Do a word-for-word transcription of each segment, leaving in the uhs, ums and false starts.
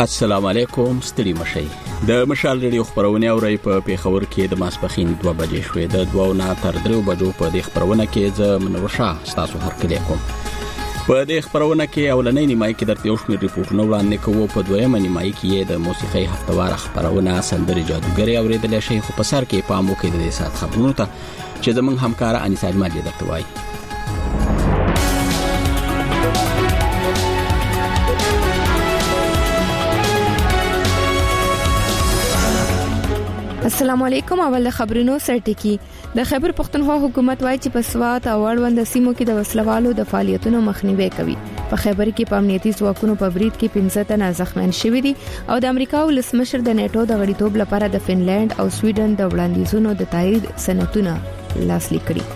السلام علیکم، ستړي مشئ. د مشال ریډیو خبرونه اوري په پیښور کې د ماسپخین دوه بجې شوې. د دوه نه تر درې بجو په دې خبرونه کې ز منورشاه تاسو هر کله کوم. په دې خبرونه کې اولنۍ نیمای کې درته یو شمېر ریپورتونه وړاندې کوو. په دویمه نیمای کې د موسیقي هفتوار خبرونه سندري جادوګری اوریدل شي، خو په سر کې پام وکړئ د دې سات خبرونو ته چې زمونږ همکار انیسا اجمل درته وایي. السلام علیکم. اول خبرونو سرټکی. د خیبر پختونخوا حکومت وايي چې په سوات او اړوند سیمو کې د وسلوالو د فعالیتونو مخنیوي کوي. په خیبر کې په امنیتي ځواکونو په برید کې پنځه تنه زخمیان شوي دي او د امریکا ولسمشر د نیټو د غړیتوب لپاره د فنلند او سویډن د وړاندیزونو د تایید سندونه لاسلیک کړي.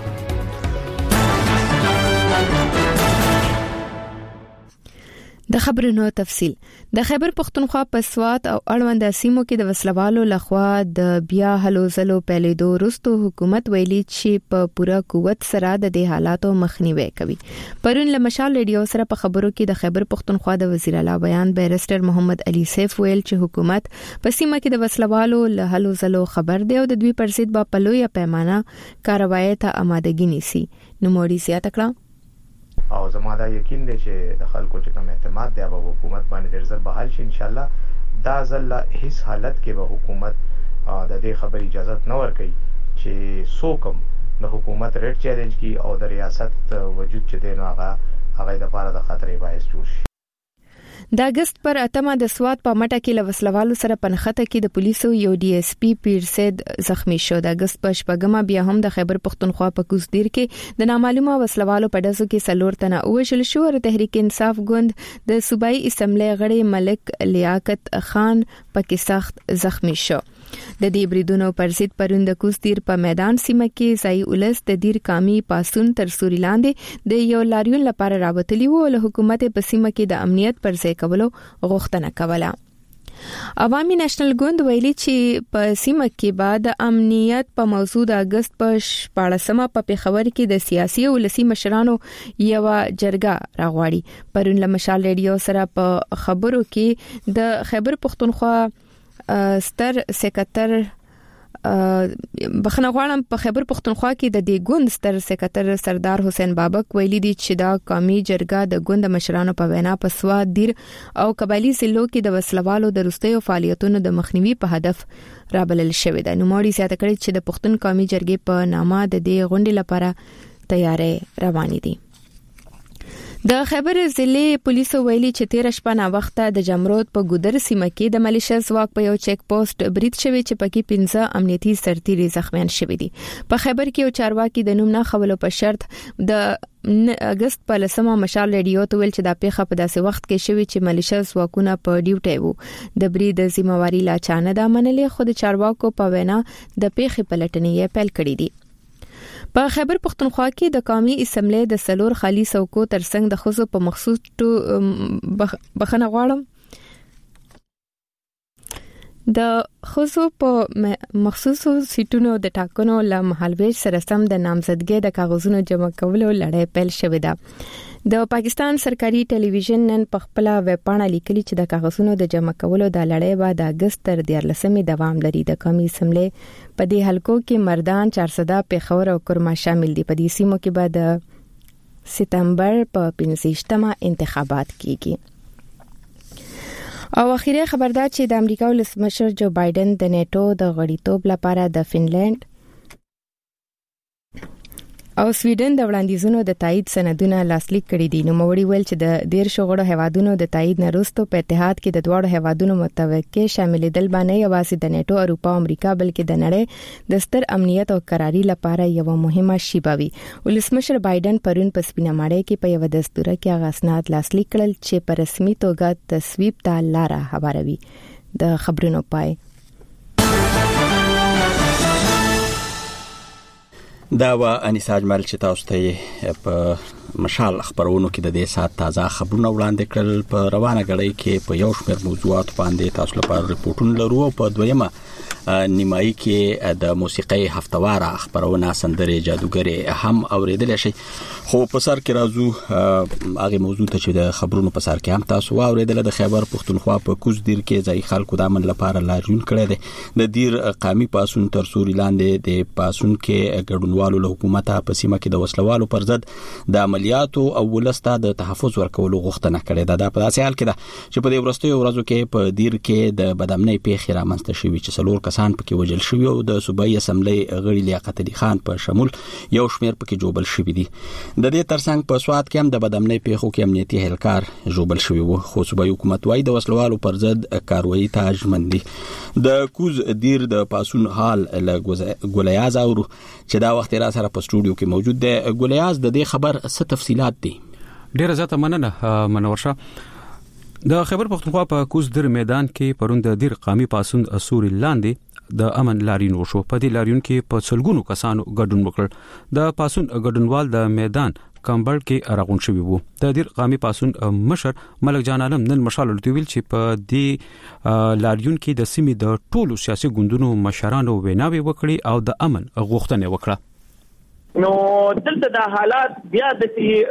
د خبرونو تفصیل. د خیبر پختونخوا په سوات او اړوند سیمو کې د وسلوالو لخوا د بیا هلو زلو پیلیدو وروسته حکومت ویلي چې په پوره قوت سره د دې حالاتو مخنیوي کوي. پرون له مشال ریډیو سره په خبرو کې د خیبر پختونخوا د وزیر اعلی بیان بیرسټر محمد علي سیف ویل چې حکومت په سیمه کې د وسلوالو له هلو زلو خبر دی او د دوی پر ضد په لویه پیمانه کاروایی ته آمادګي نیسي. نو موري سیاته کړه او زما دا یقین دی چې د خلکو چې کوم اعتماد دی په حکومت باندې ډېر زر بحال شي. ان شاء الله دا ځل هیڅ حالت کې به حکومت د دې خبرې اجازه نه ورکوي چې څوک د حکومت ریټ چیلنج کی او د ریاست وجود چې دی نو هغه هغه د لپاره د خطرې باعث جوړ شي. د اگست پر اتمه د سوات په مټه کې له وسلوالو سره پنخته کې د پولیسو یو ډي اس پی پیر سید زخمی شو. د اگست په شپږمه بیا هم د خیبر پختونخوا په کوزدیر کې د نامعلومه وسلوالو په ډزو کې څلور تنه وژل شو او تحریک انصاف ګوند د صوبایي اسمبلی غړي ملک لیاقت خان پکې سخت زخمی شو. د دې بریدونو پر ضد پروند کوزدیر په میدان سیمه کې ځای ولس د دیر کامی پاسون تر سوري لاندې د یو لاریون لپاره راوتلی وو او حکومت په سیمه کې د امنیت پر ځای کولو غوښتنه کوله. عوامي نېشنل ګوند ویلي چې په سیمه کې بعد امنیت په موضوع د اگست په شپاړسمه په پیښور کې د سیاسي او ولسي مشرانو یو جرګه راغواړي. پرون له مشال ریډیو سره په خبرو کې د خیبر پختونخوا ستر سیکریټر بخنه غواړم په خیبر پختونخوا کې د دې ګوند ستر سیکریټر سردار حسین بابک ویلي دي چې دا قومي جرګه د ګوند مشرانو په وینا په سواد دیر او قبایلی ضلعو کې د وسلوالو د وروستیو فعالیتونو د مخنیوي په هدف رابلل شوې ده. نو موري زیاته کړي چې د پښتون قومي جرګې په نامه د دې غونډې لپاره تیارې روانې دي. د خیبر ضلع پولیسو ویلي چې تیر شپه نا وخته د جمرود په ګودر سیمه کې د ملیشیا ځواک په یو چیک پوسټ برید شوی چې پکې پنځه امنیتي سرتیري زخمیان شوي دي. په خیبر کې یو چارواکي د نوم نه خولو په شرط د اگست په لسمه مشال ریډیو ته ویل چې دا پیښه په داسې وخت کې شوی چې ملیشیا ځواکونه په ډیوټي وو. د برید ذمہواری لا چانه دا منلې، خو د چارواکو په وینا د پیښې پلټنې پیل کړې دي. په خیبر پختونخوا کې د قومي اسمبلی د سلور خالي څوکو ترڅنګ د خزو په مخصوص بخنه غواړم د خزو په مخصوصو سیټونو د ټاکنو له مهالویش سره سم د نامزدګۍ د کاغذونو جمع کولو لړۍ پیل شوې ده. د پاکستان سرکاري ټلویزیون نن په خپل ویب پاڼه لیکلي چې د کاغذونو د جمع کولو د لړۍ به د اگست تر دیارلسمې دوام لري. د قومي اسمبلی په دې حلقو کې مردان، چارسده، پیښور او کرما شامل دي. په دې سیمو کې به د سپتمبر په پنځه انتخابات کیږي. او اخیری خبر دا چې د امریکا ولسمشر جو بایدن د نیټو د غړیتوب لپاره د فنلند او سویډن د وړاندیزونو د تایید سندونه لاسلیک کړي دي. نو موري ویل چې د ډیر شغړو هیوادونو د تایید نه وروسته په اتحاد کې د دوه هیوادونو متوقع شاملېدل باندې یوازې د نیټو، اروپا او امریکا بلکې د نړۍ د ستر امنیت او قراري لپاره یو مهمه شی بوي. ولسمشر بایدن پرون په سپینه ماړی کې په یو دستور کې هغه اسناد لاسلیک کړل چې په رسمي توګه تصویب ته لار هواروي. د خبرونو پای دا و انیسا اجمل چې تاسو ته په مشال خبرونو کې د دې سات تازه خبرونه وړاندې کړل. په روانه غړي کې په یو شمېر موضوعات باندې تاسو لپاره ریپورتونه لرو. په دویمه نیمایي کې د موسیقي هفتوار خبرونه سندري جادوګری هم اوریدل شي. خو په سر کې راځو هغه موضوع ته چې د خبرونو په سر کې هم تاسو اوریدل د خیبر پختونخوا په کوز دیر کې ځای خلکو د امن لپاره لاریون کړی دی. د دیر قامي پاسون تر سوري لاندې د پاسون کې ګډونوالو له حکومت په سیمه کې د وسلوالو پر ضد د عملیاتو او ولسته د تحفظ ورکولو غوښتنه کړې ده. دا په داسې حال کې ده چې په دې وروستیو ورځو کې په دیر کې د بدامنۍ پیښې رامنځته شوې چې څلور کسان پکې وژل شوي او د صوبایي اسمبلی غړي لیاقت علي خان په شمول یو شمېر پکې جوبل شوي دي. د دې ترڅنګ په سواد کې هم د بدامنۍ پیښو کې امنیتي اهلکار جوبل شوي وو، خو صوبایي حکومت وايي د وسلوالو پر ضد کاروایی ته ژمن دي. د کوز دیر د پاسون حال له ګولیاز اورو چې دا وخت را سره په سټوډیو کې موجود دی. ګولیاز د دې خبر څه تفصيلات دي؟ ډیره زیاته مننه منورشه. د خیبر پختونخوا په کوز دیر میدان کې پروند د دیر قامي پاسون سوري لاندې د امن لاریون وشو. په دې لاریون کې په څلګونو کسانو ګډون وکړ. د پاسون ګډونوال د میدان کمبل کې راغون شوی وو. د دیر قامي پاسون مشر ملک جان عالم نن مشال لټویل چې په دې لاریون کې د سیمې د ټولو سیاسي ګوندونو مشرانو ویناوي وکړي او د امن غوښتنه وکړه. نو دلته د حالات بیا د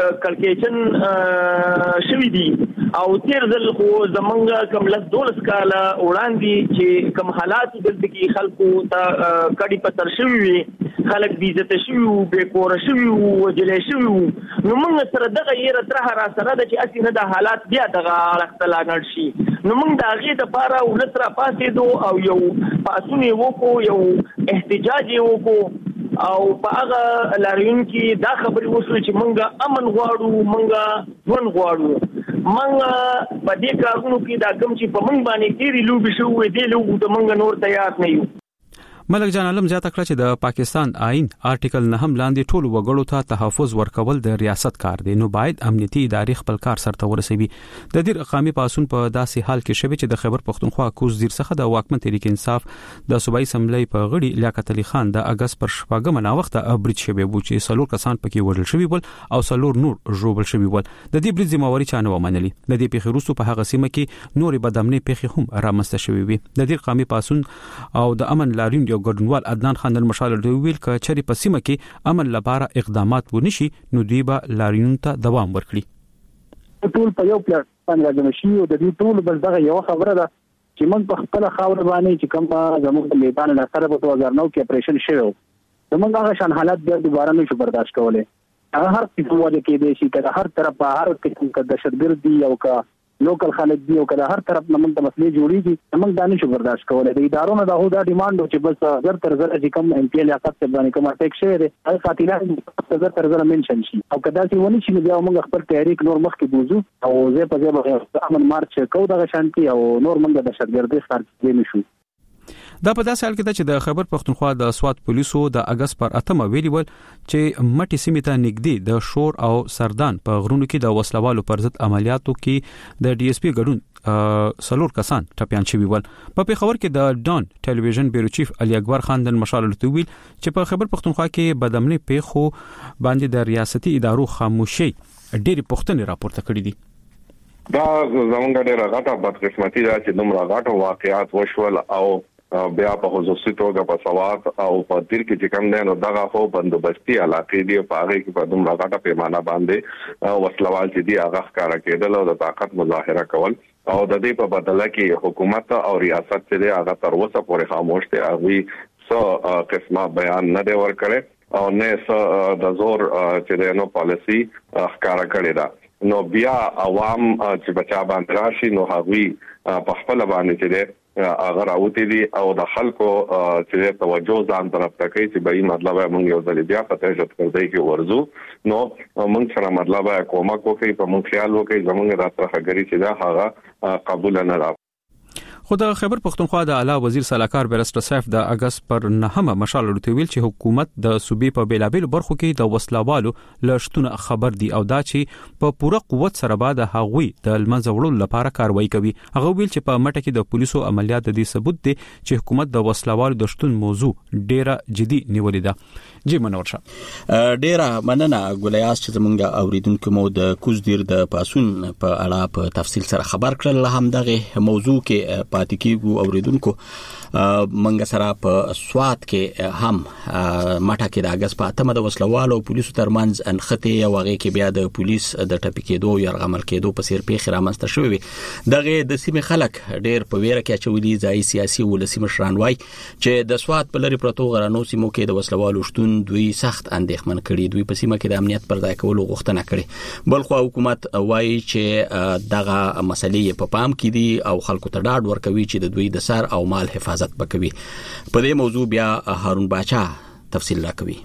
کلکیشن شوی دي او تیر ځل خو زمونږ کوم لس دولس کاله وړاندې چې کوم حالات دلته کې خلکو ته کډي پتر شوی وي، خلک بي عزت شوی وو، بے کور شوی وو، وجلې شوی وو. نو موږ سره دغه یې تر را سره د چې اسی نه د حالات بیا دغه اختلاف شي. نو موږ د هغې دپاره ولس را پاسېدو او یو پاسون یې وکړو، یو احتجاج یې وکړو او په هغه لاریون کې دا خبرې وشوې چې موږ امن غواړو، موږ ژوند غواړو. موږ په دې کارونو کې دا کوم چې په موږ باندې تیرې لوبې شوې دې لوبو ته موږ نور تیار نه یو. ملک جان عالم زیاته کړه چې د پاکستان آئین آرټیکل نه هم لاندې ټول وګړو ته تحفظ ورکول د ریاست کار دی، نو باید امنیتي ادارې خپل کار سرته ورسوي. د دیر قامي پاسون په داسې حال کې شوی چې د خیبر پختونخوا کوز دیر څخه د واکمن تحریک انصاف د صوبایي اسمبلی په غړي لیاقت علي خان د اگست پر شپږم ناوخته برید شوی و چې څلور کسان پکې وژل شوي ول او څلور نور ژوبل شوي ول. د دې برید ذمہواري چا نه ومنلي. د دې پیښې وروسته په هغه سیمه کې نورې بدامنۍ پیښې هم رامنځته شوې وي. د دیر قامي پاسون او د امن لاریون یو ګډونوال عدنان خان المشال ویل ک چری په سیمه کې امن لپاره اقدامات ونشي نو دوی به لاریون ته دوام ورکړي. ټول په یو پلان باندې راځم شي او د دې ټول بل دغه یو خبره ده چې موږ په خپل خاور باندې چې کوم زموږ د میدان له سره په دوه هزار نو کې اپریشن شوی زموږ هغه شان حالات بیا دوباره نشو برداشت کولای. هغه هر څه وجه کې دی چې کله هر طرف په هر قسم کې دهشتګردي او کا لوکل خلک دی او کله هر طرف نه موږ د مسلې جوړیږي موږ دا نشو برداشت کولای. د ادارو نه دا هو دا ډیماند چې بس زر تر زر چې کوم ام پی لیاقت څخه باندې کوم اټیک شوی دی هغه قاتلان زر تر زر منشن شي او کدا چې ونی چې بیا موږ خپل تحریک نور مخ کې بوزو او زه په ځای به امن مارچ کوو دغه شانتي او نور موږ د دهشتګردي ښکار کې نشو. دا په داسې حال کې ده چې د خیبر پختونخوا د سواد پولیسو د اگست پر اتمه ویلي ول چې مټي سیمې ته نږدې د شور او سردان په غرونو کې د وسلوالو پر ضد عملیاتو کې د ډي اس پی ګډون سلور کسان ټپيان شوي ول. په پیښور کې د ډان ټلویزیون بیرو چیف علي اکبر خان د مشال لتویل چې په خیبر پختونخوا کې بدامنۍ پیښو باندې د ریاستي ادارو خاموشي ډېری پوښتنې راپورته کړې دي. دا زمونږ ډېر غټه بدقسمتي ده چې دومره غټ واقعیات وشول او بیا په خصوصي توګه په سواد او په دیر کې چې کوم دی نو دغه خو بندوبستي علاقې دی په هغه کې په دومره غټه پیمانه باندې وسلوال چې دی هغه ښکارا کېدل او د طاقت مظاهره کول او د دې په بدله کې حکومت او ریاست چې دی هغه تر اوسه پورې خاموش دي. هغه څو قسمه بیان نه دی ورکړي او نه څو د زور چې دی نو پالیسي ښکارا کړی دا. نو بیا عوام چې بچا باندې راشي نو هغه په خپل باندې چې دی اگر اوتی دي او د خلکو چې توجه ځان طرف ته کوي چې به مطلب موږ یو ځل بیا په تهجد کوي کې ورزو نو موږ سره مطلب کومک وکړي په موږ خیال وکړي زموږ راتره غري چې دا هغه قبول نه را. خو د خیبر پختونخوا د اعلی وزیر سلاکار بیرسټر سیف د اگست پر نهمه مشال لټویل چې حکومت د صوبې په بیلابل برخو کې د وسلوالو لشتونه خبر دي او دا چې په پوره قوت سره بعد هغوی د المنځ وړلو لپاره کاروایی کوي. هغه ویل چې په مټه کې د پولیسو عملیات د دې ثبوت دي چې حکومت د وسلوالو د شتون موضوع ډیره جدي نیولې ده. جی منورشه ډیره مننه ګولیاس چې زمونږ اوریدونکو مو د کوز دیر د پاسون په اړه په تفصیل سره خبر کړل. هم دغه موضوع کې پاتې کیږو اوریدونکو منګ سره په سوات کې هم ماټه کې د اگست په اتمه د وسلوالو پولیسو ترمنځ انخته یو هغه کې بیا د پولیس د ټپي کېدو یا غمل کېدو په سیر پیښ رامنځته شوې دغه د سیمې خلک ډېر په ویره کې چولې ځای سیاسي ولسی مشران وای چې د سوات په لری پروتو غرانو سیمو کې د وسلوالو شتون دوی سخت اندېښمن کړي دوی په سیمه کې د امنیت پر ځای کولو غوښتنه کړي بلخو حکومت وای چې دغه مسلې په پام کې دي او خلکو ته ډاډ ورکوي چې د دوی د سر او مال حفاظت وکوي په دې موضوع بیا هارون باچا تفصیل راکوي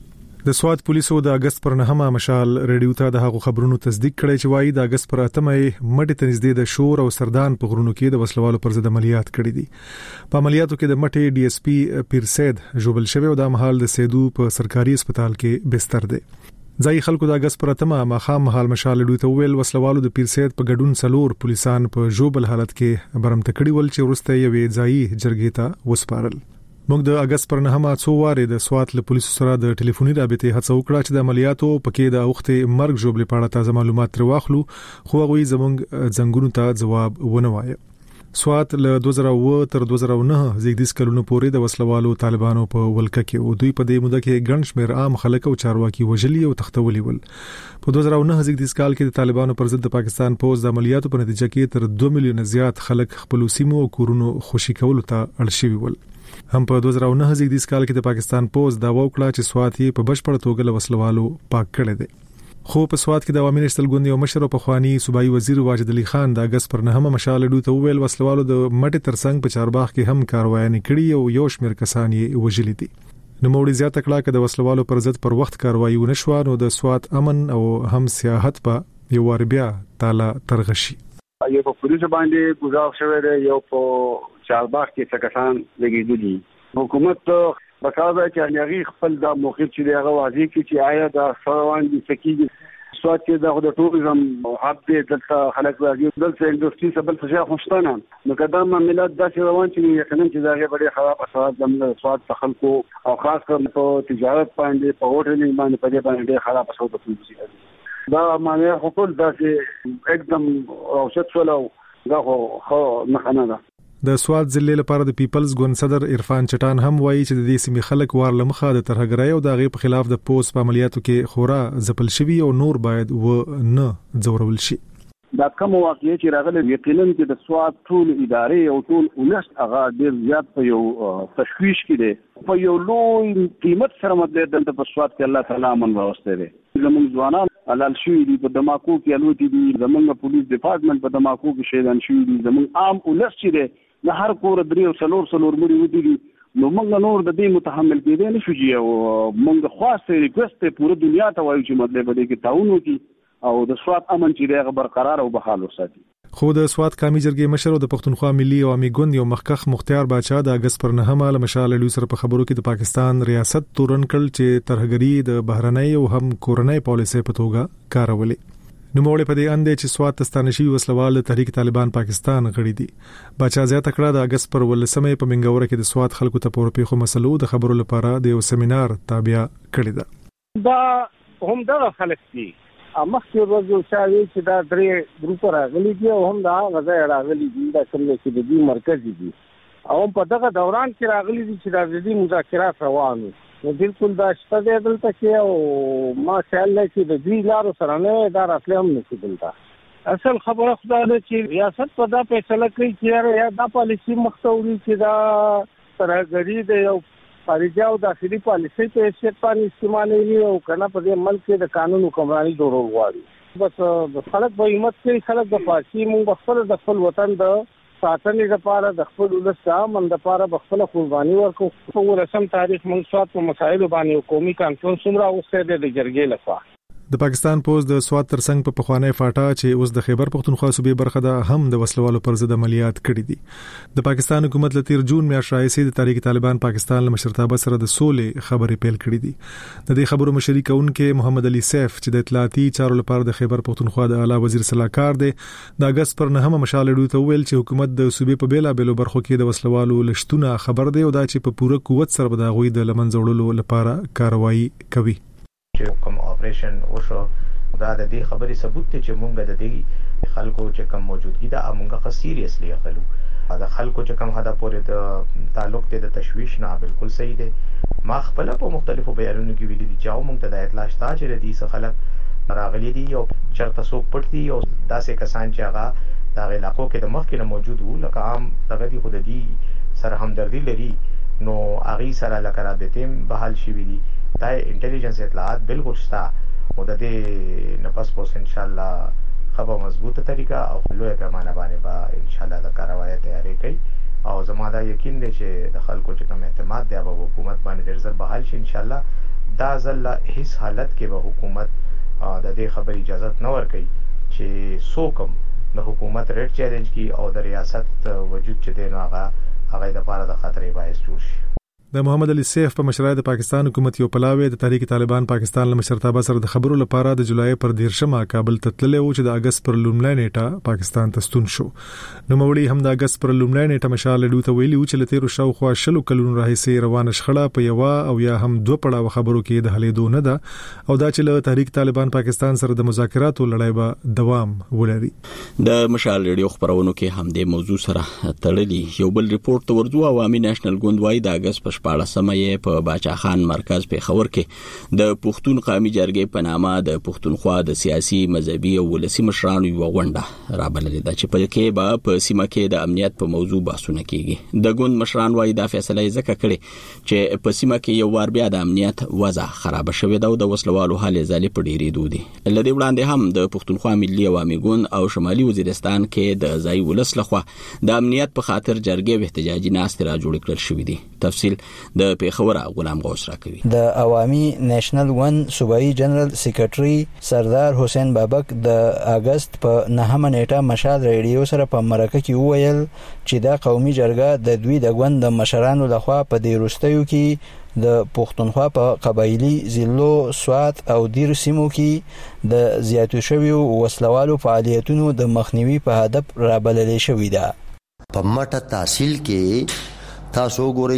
د سوات پولیسو د اگست پر نهمه مشال ریډیو ته د هغو خبرونو تصدیق کړی چې وایي د اگست پر اتمه مټې ته نږدې د شور او سردان په غرونو کې د وسلوالو پر ضد عملیات کړي دي په عملیاتو کې د مټې ډي اس پی پیر سید جوبل شوی او د مهال د سیدو په سرکاري هسپتال کې بستر دی ځای خلکو د اگست پر اتمه مخام مهال مشال ریډیو ته ویل وسلوالو د پیر سید په ګډون سلور پولیسان په جوبل حالت کې برمته کړي ول چې ورسته یوې ځای جرګې ته وسپارل موږ د اگست پر نهمه څو واره د سوات له پولیسو سره د ټلیفوني رابطې هڅه وکړه چې د عملیاتو پکې د وخت مرګ جوړلې په اړه تازه معلومات تر واخلو خو هغه زموږ څنګهونو ته جواب ونه وایي سوات له دوه زره اووه تر دوه زره نهه زیږدیز کلونو پورې د وسلوالو طالبانو په ولکه کې او دوی په دې موده کې ګڼ شمېر عام خلک او چارواکي وژلي او تختولي ول په دوه زره نهه زیږدیز کال کې د طالبانو پر ضد د پاکستان پوز د عملیاتو په نتیجه کې تر دوه میلیون زیات خلک خپل سیمو او کورونو خوشي کولو ته اړ شوي ول هم په دوه زره نهه زیږدیز کال کې د پاکستان پوز دا وکړه چې سوات یې په بشپړ توګه له وسلوالو پاک کړی دی خو په سوات کې د عوامي نشتل ګوند یو مشر او پخوانی صوبایي وزیر واجد علي خان د اگست پر نهمه مشال ډو ته ویل وسلوالو د مټې ترڅنګ په چارباغ کې هم کاروایي کړي او یو شمېر کسان یې وژلي دي نو موړي زیاته کړه چې د وسلوالو پر ضد پر وخت کاروایي ونشو نو د سوات امن او هم سیاحت په یو ور بیا تعالی ترغشي یو په پولیسو باندې ګزار شوی دی یو په چارباغ کې څه کسان لګیدلي حکومت بکاوه چې هغه خپل د موقف چې هغه واضح کی چې آیا د سروان دي سکیږي سوات کې د ټوریزم حب دې دلته خلک راځي دلته انډستری سبل څه خوشتانه نو قدم ملت داسې روان چې یقینا چې دا غوړي خراب اثرات د سوات خلکو او خاص کر په تجارت باندې په هوټل باندې په دې باندې خراب اثرات کوي دا معنی حقوق داسې एकदम اوشت ولو دا خو نه نه د سوات ضلع لپاره د پیپلز ګوند صدر عرفان چټان هم وایي چې د دې سیمې خلک وار لمخه د ترهګرۍ او د غي په خلاف د پوس په عملیاتو کې خورا ځپل شوی او نور باید و نه ځورول شي دا کوم واقعي چې راغله یقینا چې د سوات ټول ادارې او ټول ولست هغه ډیر زیات په یو تشویش کې دي په یو لوی قیمت سره مدد د په سوات کې الله تعالی امن راوسته دي زموږ ځوانان علال شوی دي په دماکو کې الوتي دي زموږ پولیس ډپارټمنټ په دماکو کې شهیدان شوی دي زموږ عام ولست چې د هر کور درې او څلور څلور مړي ودی نو موږ نور د دې متحمل کېدې نشو جی او موږ خاصه ریکوست پوره دنیا ته وایو چې مطلب دې کې تعاون وکړي او د سوات امن چې دغه برقرار او بحال وساتي خو د سوات قومي جرګې مشر او د پښتونخوا ملي عوامي ګوند یو مخکخ مختار باچا د اگست پر نهمه له مشال لوی سره په خبرو کې د پاکستان ریاست تورن کړ چې ترهګری د بهرنۍ او هم کورنۍ پالیسۍ په توګه کارولې نو موږ په دې اندې چې سوات تستانشي وسلوال د تحریک طالبان پاکستان غړي دي باچا زیاته کړه د اگست پر ولسمه په منګوره کې د سوات خلکو ته پورې خو مسلو د خبرو لپاره د یو سیمینار تابع کړی ده دا هم دا خلک دي مخکې ورځو چې چې دا درې ګروپ راغلي دي او هم دا غزا راغلي دي دا کوم چې د دې مرکزي دي او په دغه دوران کې راغلي دي چې د دې مذاکرات روان نو بالکل دا شته دلته کې او ما خیال لري چې د دې لارو سره نه دا راتلم هم نشي دلته اصل خبره خدای له چې ریاست په دا فیصله کوي چې یا دا پالیسی مختوري چې دا ترهګری دی او خارجي او داخلي پالیسي په حیثیت باندې استعمالوي او کنه په دې ملک کې د قانون حکمراني جوړول غواړي بس خلک به همت کوي خلک د پاکي مونږ خپل د خپل وطن د ساتنې لپاره د خپل ولس امن لپاره خپل قرباني ورکو په ورسم تاریخ مونږ سوات په مسایلو باندې قومي کانفرنس هم راوستي د جرګې لخوا د پاکستان پوز د سوات ترڅنګ په پخوانی فاټا چې اوس د خیبر پختونخوا صوبې برخه ده هم د وسلوالو پر ضد عملیات کړي دي د پاکستان حکومت له تیر جون میاشتې راځي د تحریک طالبان پاکستان له مشرتابه سره د سولې خبرې پیل کړې دي د دې خبرو مشري کوونکې محمد علي سیف چې د اطلاعاتي چارو لپاره د خیبر پختونخوا د اعلی وزیر صلاحکار دی د اگست پر نهمه مشال ډو ته ویل چې حکومت د صوبې په بیلا بیلو برخو کې د وسلوالو لشتونه خبر دی او دا چې په پوره قوت سره به د غوي د لمنځه وړلو لپاره کاروایی کوي چې کوم اپریشن وشو دا د دې خبرې ثبوت ته چې مونږ د دې خلکو چې کوم موجودګي دا مونږه خ سیریسلی اخلو د خلکو چې کوم هدا پورې د تعلق ته د تشویش نه بالکل صحیح دی. ما خپل په مختلفو بیانونو کې ویلي دي چې او موږ ته د اطلاع شته چې د دې خلک راغلي دي او چرته څوک پټ دي او داسې کسان چې هغه د علاقو کې د مخکې نه موجود وو لکه عام دغه دي خود دي سره همدردي لري نو هغه سره لکه رابطې بحال شي دي دا انټيليجنس اطلاعات بالکل شته او د دې نه پس پوس ان شاء الله خبر مضبوطه طریقه او لوی پیمانه باندې با ان شاء الله د کاروایی تیاری کوي او زما دا یقین دی چې د خلکو چې کوم اعتماد دی په حکومت باندې ډیر زر بحال شي ان شاء الله. دا ځل هیڅ حالت کې به حکومت د دې خبرې اجازه نه ورکوي چې څوک د حکومت ریټ چیلنج کی او د ریاست وجود چې دی نو هغه هغه د لپاره د خطرې باعث جوړ شي. د محمد علي سیف په مشرۍ د پاکستان حکومت یو پلاوی د تحریک طالبان پاکستان له مشرتابه سره د خبرو لپاره د جولای پر دیرشمه کابل ته تللی و چې د اگست پر لومړۍ نیټه پاکستان ته ستون شو. نو موري هم د اگست پر لومړۍ نیټه مشال ډو ته ویلي و چې لته شاو خو شلو کلونو راهیسې روانه شخړه په یو او یا هم دوه پړاو خبرو کې د هلې دوه نه ده او دا چې له تحریک طالبان پاکستان سره د مذاکراتو لړۍ به دوام ولري. د مشال ریډیو خبرونو کې هم د موضوع سره تړلي یو بل ریپورت ورځو عوامي نېشنل ګوند وايي د اگست په شپاړلسمه سمې په باچا خان مرکز په خبر کې د پښتون قومي جرګې په نامه د پښتونخوا د سیاسي مذهبي او ولسي مشرانو یو غونډه رابللې ده چې په کې به په سیمه کې د امنیت په موضوع بحثونه کیږي. د ګوند مشران وايي دا فیصله ځکه کړې چې په سیمه کې یو وار بیا د امنیت وضع خراب شوې ده او د وسلوالو حال ځالې په ډېرې دودي. لدې وړاندې هم د پښتونخوا ملي عوامي ګوند او شمالي وزیرستان کې د ځای ولس لخوا د امنیت په خاطر جرګې احتجاجي ناستې را جوړ کړل شوې دي. تفصیل د پیښور غلام غوث راکوي. د عوامي نېشنل ګوند صوبایي جنرال سیکریټري سردار حسین بابک د اگست په نهمه نیټه مشال ریډیو سره په مرکه کې وویل چې دا قومي جرګه د دوی د ګوند د مشرانو لخوا په دې وروستیو کې د پښتونخوا په قبایلی ضلعو سوات او دیر سیمو کې د زیاتو شویو وسلوالو فعالیتونو د مخنیوي په هدف رابللې شوې ده. په مټه تحصیل کې تاسو ګورئ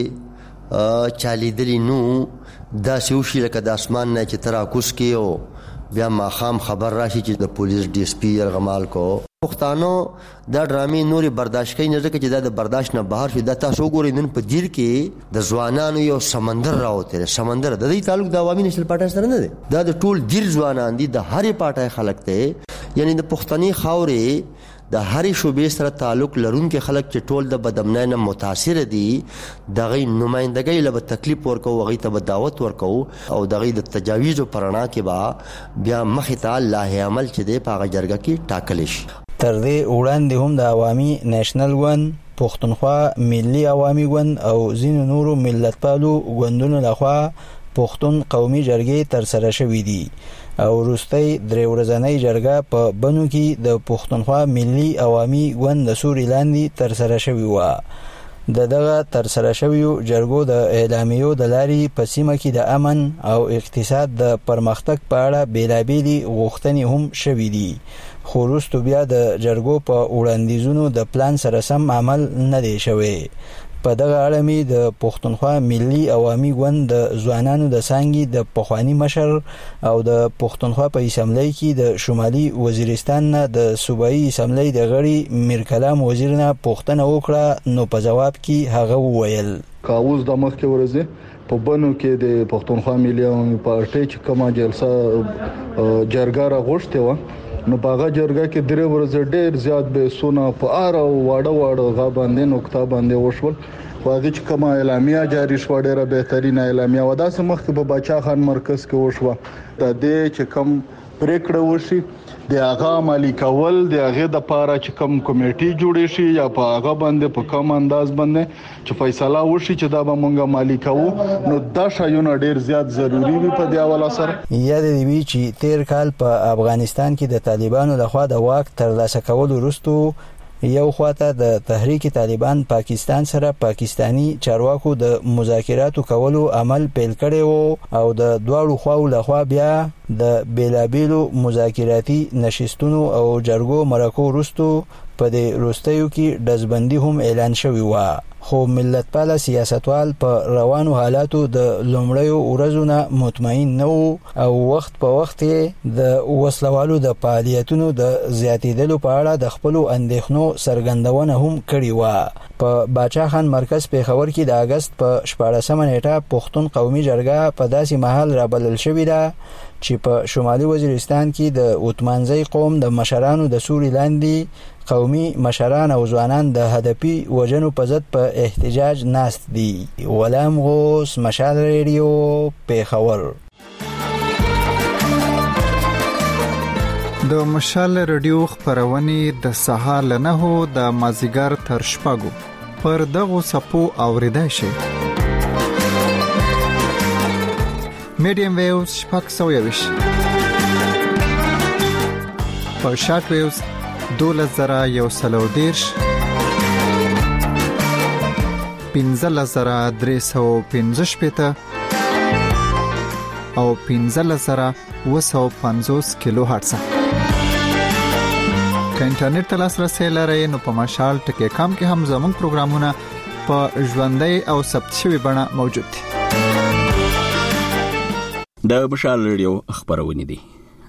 چې چالیدلی نو دا سوشي لکه د اسمان نه چې تراکوس کې او بیا ما خام خبر راشي چې د پولیس ډي اس پی یرغمال کو پښتانو دا ډرامې نوري برداشت کوي نه ځکه چې دا د برداشت نه بهر شي. دا تاسو ګورئ نن په دیر کې د ځوانانو یو سمندر راوته سمندر د دې تعلق د عوامي نېشنل پارټي سره نه دی. دا د ټول دیر ځوانان دي د هرې پارټي خلک ته یعنی د پښتني خاورې د هرې شوبې سره تعلق لرونکي خلک چې ټول د بدامنۍ نه متاثر دي دغه نمائندګۍ له تکلیف ورکو هغه ته دعوت ورکو او دغه د تجاویز پرانا کې با بیا مخې ته الله عمل چې دی په هغه جرګه کې ټاکل شي. تر دې وړاندې هم د عوامي نېشنل ګوند پښتونخوا ملي عوامي ګوند او ځینو نورو ملتپالو ګوندونو لخوا پښتون قومي جرګې تر سره شوې دي او وروستۍ درې ورځنۍ جرګه په بنو کې د پښتونخوا ملي عوامي ګوند د سوري لاندې تر سره شوې و. د دغه تر سره شویو جرګو د اعلامیو د لارې په سیمه کې د امن او اقتصاد د پرمختګ په اړه بیلابېلې غوښتنې هم شوې دي خو وروسته بیا د جرګو په وړاندیزونو د پلان سره سم عمل نه دی شوی. په دغه اړه می د پښتونخوا ملي عوامي ګوند د ځوانانو د سانګي د پخوانی مشر او د پښتونخوا په اسمبلی کې د شمالي وزیرستان نه د صوبایي اسمبلی د غړي میر کلام وزیر نه پوښتنه وکړه نو په جواب کې هغه وویل کاوز د مخ کې ورځي په بنو کې د پښتونخوا ملي عوامي پارټي چې کومه جلسه جرګه راغوښته و نو باغه جرګه کې درې ورځې ډېر زیات به سونه په ار او واړه واړه غا باندې نقطه باندې وشول. واغې چې کومه اعلامیه جاری شو ډېره بهترینه اعلامیه و داسې مخکې په باچا خان مرکز کې وشو د دې چې کوم پریکړه وشي د هغه عملي کول د هغه د پاره چې کوم کمیټي جوړې شي یا په هغه باندې په کوم انداز باندې چې فیصله وشي چې دا به مونږه مالی کوو نو دا شایونه ډیر زیات ضروری وي په دی حواله سره. یاد دی چې تیر کال په افغانستان کې د طالبانو لخوا د واک ترلاسه کول وروسته یو خواته د تحریک طالبان پاکستان سره پاکستانی چارواکو د مذاکراتو کولو عمل پیل کړی وو او د دواړو خواو لخوا بیا د بیلابیلو مذاکراتي نشستونو او جرګو مرکو وروسته په دې وروستیو کې دزبندي هم اعلان شوی و. خو ملتپال سیاستوال په روانو حالاتو د لومړیو ورځو نه مطمئن نه وو او وخت په وخت د وسلوالو د فعالیتونو د زیاتیدلو په اړه د خپل اندېښنو څرګندونه هم کړې و. په باچا خان مرکز پیښور کې د اگست په شپاړسمه نیټه پښتون قومي جرګه په داسې محل رابلل شوې ده چې په شمالي وزیرستان کې د اوتمانزی قوم د مشرانو د سوري لاندې قومي مشران او ځوانان د هدفي وجنو په ضد په احتجاج ناست دي. ولام غوس، مشال ریډیو، پیښور. د مشال ریډیو خبرونه د سهار له نهو د مازیګر تر شپږو پر دغه سپو اوریدای شي. میډیم ویوز شپږ سوه یوش په شارټ ویوز دولس زره یو سلو دیرش پنځلس زره درې سوه پنځه شپېته او پنځلس زره اوه سوه پنځوس کیلو هرتز. که انټرنیټ ته لاسرسی لرئ نو په مشال ټکی کام کې هم زموږ پروګرامونه په ژوندۍ او ثبت شوي بڼه موجود دي. د مشال ریډیو خبرونه دي.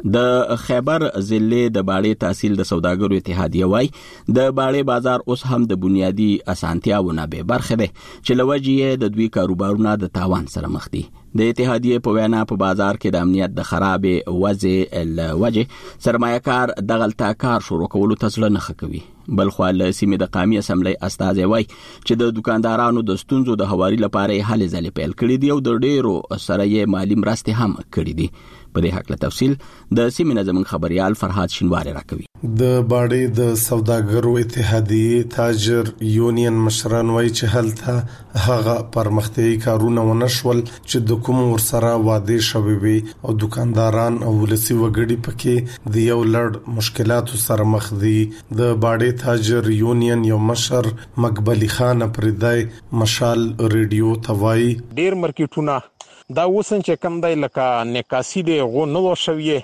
د خیبر ضلع د باړې تحصیل د سوداګرو اتحادیه وای د باړې بازار اوس هم د بنیادی اسانتیاونه به برخه ده چې لوجې د دوی کاروبارونه د تاوان سره مخ دي. د اتحادیه په وینا په بازار کې د امنیت د خرابې وضع لوجې سرمایه‌کار دغلطه کار شروع کولو ته ځل نه کوي. بل خو له سیمې د قومي اسمبلی استازي وای چې د دکاندارانو د ستونزو د هواري لپاره هلې ځلې پیل کړې دي او د ډیرو سره یې مالی مرستې هم کړې دي. په دې حق له تفصیل د سیمې نظم خبريال فرحات شینواری راکوي. د باړې د سوداګرو اتحادیه تاجر یونین مشران وای چې هلته هغه پرمختیايي کارونه ونشول چې د کوم ورسره واده شوي وي او دکانداران او ولسی وګړي پکې د یو لړ مشکلاتو سره مخ دي. د باړې تاجر یونین یو مشر مقبلی خان پردای مشال ریډیو توای ډیر مارکیټونه دا وسن چې کم دی لکه نکاسي دی غو نو شوی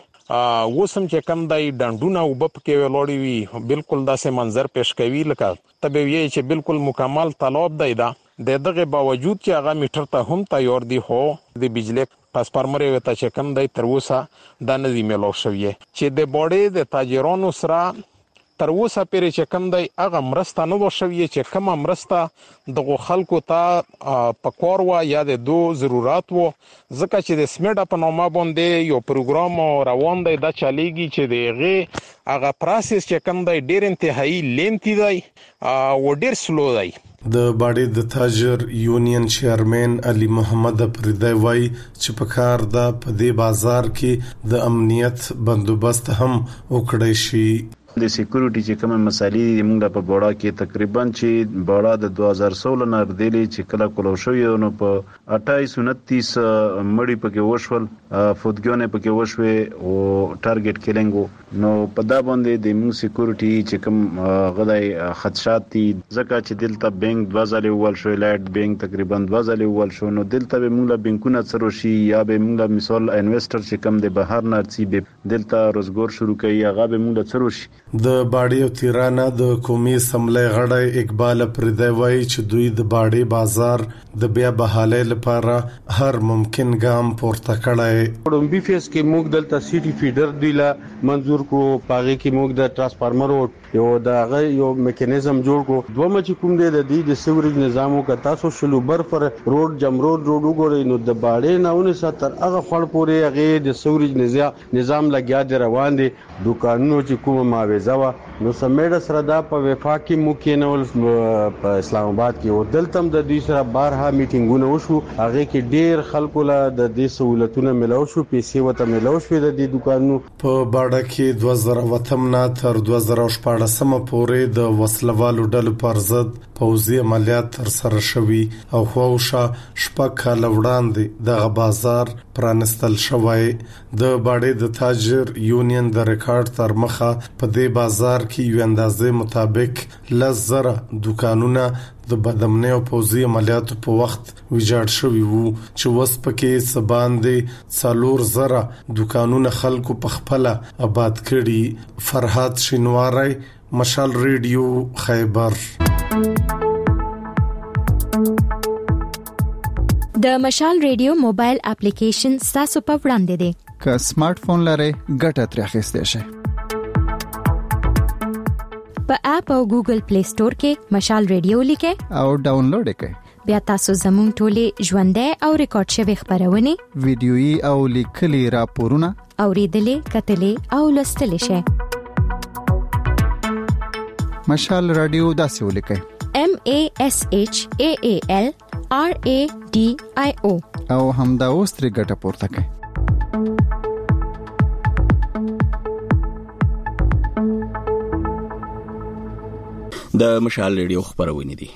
وسم چې کم دی ډنډونه او بپ کې ولاړی وي بالکل داسې منظر پیش کوي لکه طبيعي چې بالکل مکمل طلب دی دا د دغه باوجود چې هغه میټر ته هم تیار دی هو د بجلی پاسپارمر وته چې کم دی تر اوسه د نظی ملو شوی چې د باډي د تاجرانو سره تر اوسه پرې چې کم دی هغه مرسته نه و شوی چې کومه مرسته دغه خلکو ته پکور و یا د دو ضرورت وو ځکه چې د سمیټ په نامه باندې یو پروګرام روان دی دا چلیږي چې دغه هغه پروسس چې کم دی ډیر انتهایی لینتی دی او ډیر سلو دی. د باډي د تاجر یونین چیرمن علي محمد پردای وای چې په کار د په دې بازار کې د امنیت بندوبست هم وکړی شي. د سکیورټي چې کوم مسالې موږ په بوړا کې تقریبا چې بوړا د دوه هزار سولہ نه ردلې چې کله کولو شوی نو په اٹھائیس انتیس مړی پکې وشول فوتګونه پکې وشوي او ټارګټ کیلینګ نو په دا باندې د موږ سکیورټي چې کوم غدای خدشات دي ځکه چې دلته بانک دوه ځلې ول شو لایټ بانک تقریبا دوه ځلې ول شو نو دلته به موږ بانکونه سره شي یا به موږ مثال انویسټر چې کوم د بهر نرسي به دلته روزګار شروع کوي هغه به موږ سره شي. د باډي او تیرانه د قومي اسمبلی غړی اقبال پردای وای چې دوی د باډي بازار د بیا بحالۍ لپاره هر ممکن ګام پورته کړی. وړومبي فیس کې موږ دلته سيټي فیډر دی لا منزور کو پاغي کې موږ د ترانسفارمر یو دغه یو میکانیزم جوړ کو دوه چې کوم دی د دې د سیوریج نظامو کا تاسو شلو برفر روډ جم روډ روډ وګورئ نو د باډي نهونه ساتر هغه خړ پورې هغه د سیوریج نظام لګیا دی روان دي دکانونو چې کومه ماویزه وا نو سمیډ سره دا په وفاقي مکینول په اسلام آباد کې او دلته د دې سره بارها میټینګونه وشو هغه کې ډیر خلکو له د دې سہولتونو ملو شو پیسې وته ملو شو د دې دکانونو په باډه کې دوه زره وتمنا تر دوه زره شپږم پورې د وسلوالو ډلو پر ضد پوځي عملیات تر سره شوي او خوښه شپږ کال وړاندې د بازار پرانستل شوی. د باډي د تاجر یونین د ریکارډ تر مخه په دې بازار کې یو اندازې مطابق لزر دکانونه د بدمنۍ او پوځي عملیاتو په وخت ویجاړ شوي وو چې وس پکې سباندې څلور زره دکانونه خلکو په خپل آباد کړي. فرحات شینواری مشال ریډیو خیبر. د مشال ریډیو موبایل اپلیکیشن تاسو په وړاندې دی. که سمارټ فون لرئ ګټه ترې اخیستئ شئ. په اپ او ګوګل پلی سٹور کې مشال ریډیو لیکئ او ډاونلوډ کړئ. بیا تاسو زموږ ټولې ژوندۍ او ریکارډ شوی خبرونه، ویډیويي او لیکلي راپورونه اوریدلې، کتلې او لوستلې شئ. مشال رادیو داسې ولیکئ: M A S H A A L R A D I O او همدا اوس ترې ګټه پورته کړئ. د مشال ریډیو خبرونه دي.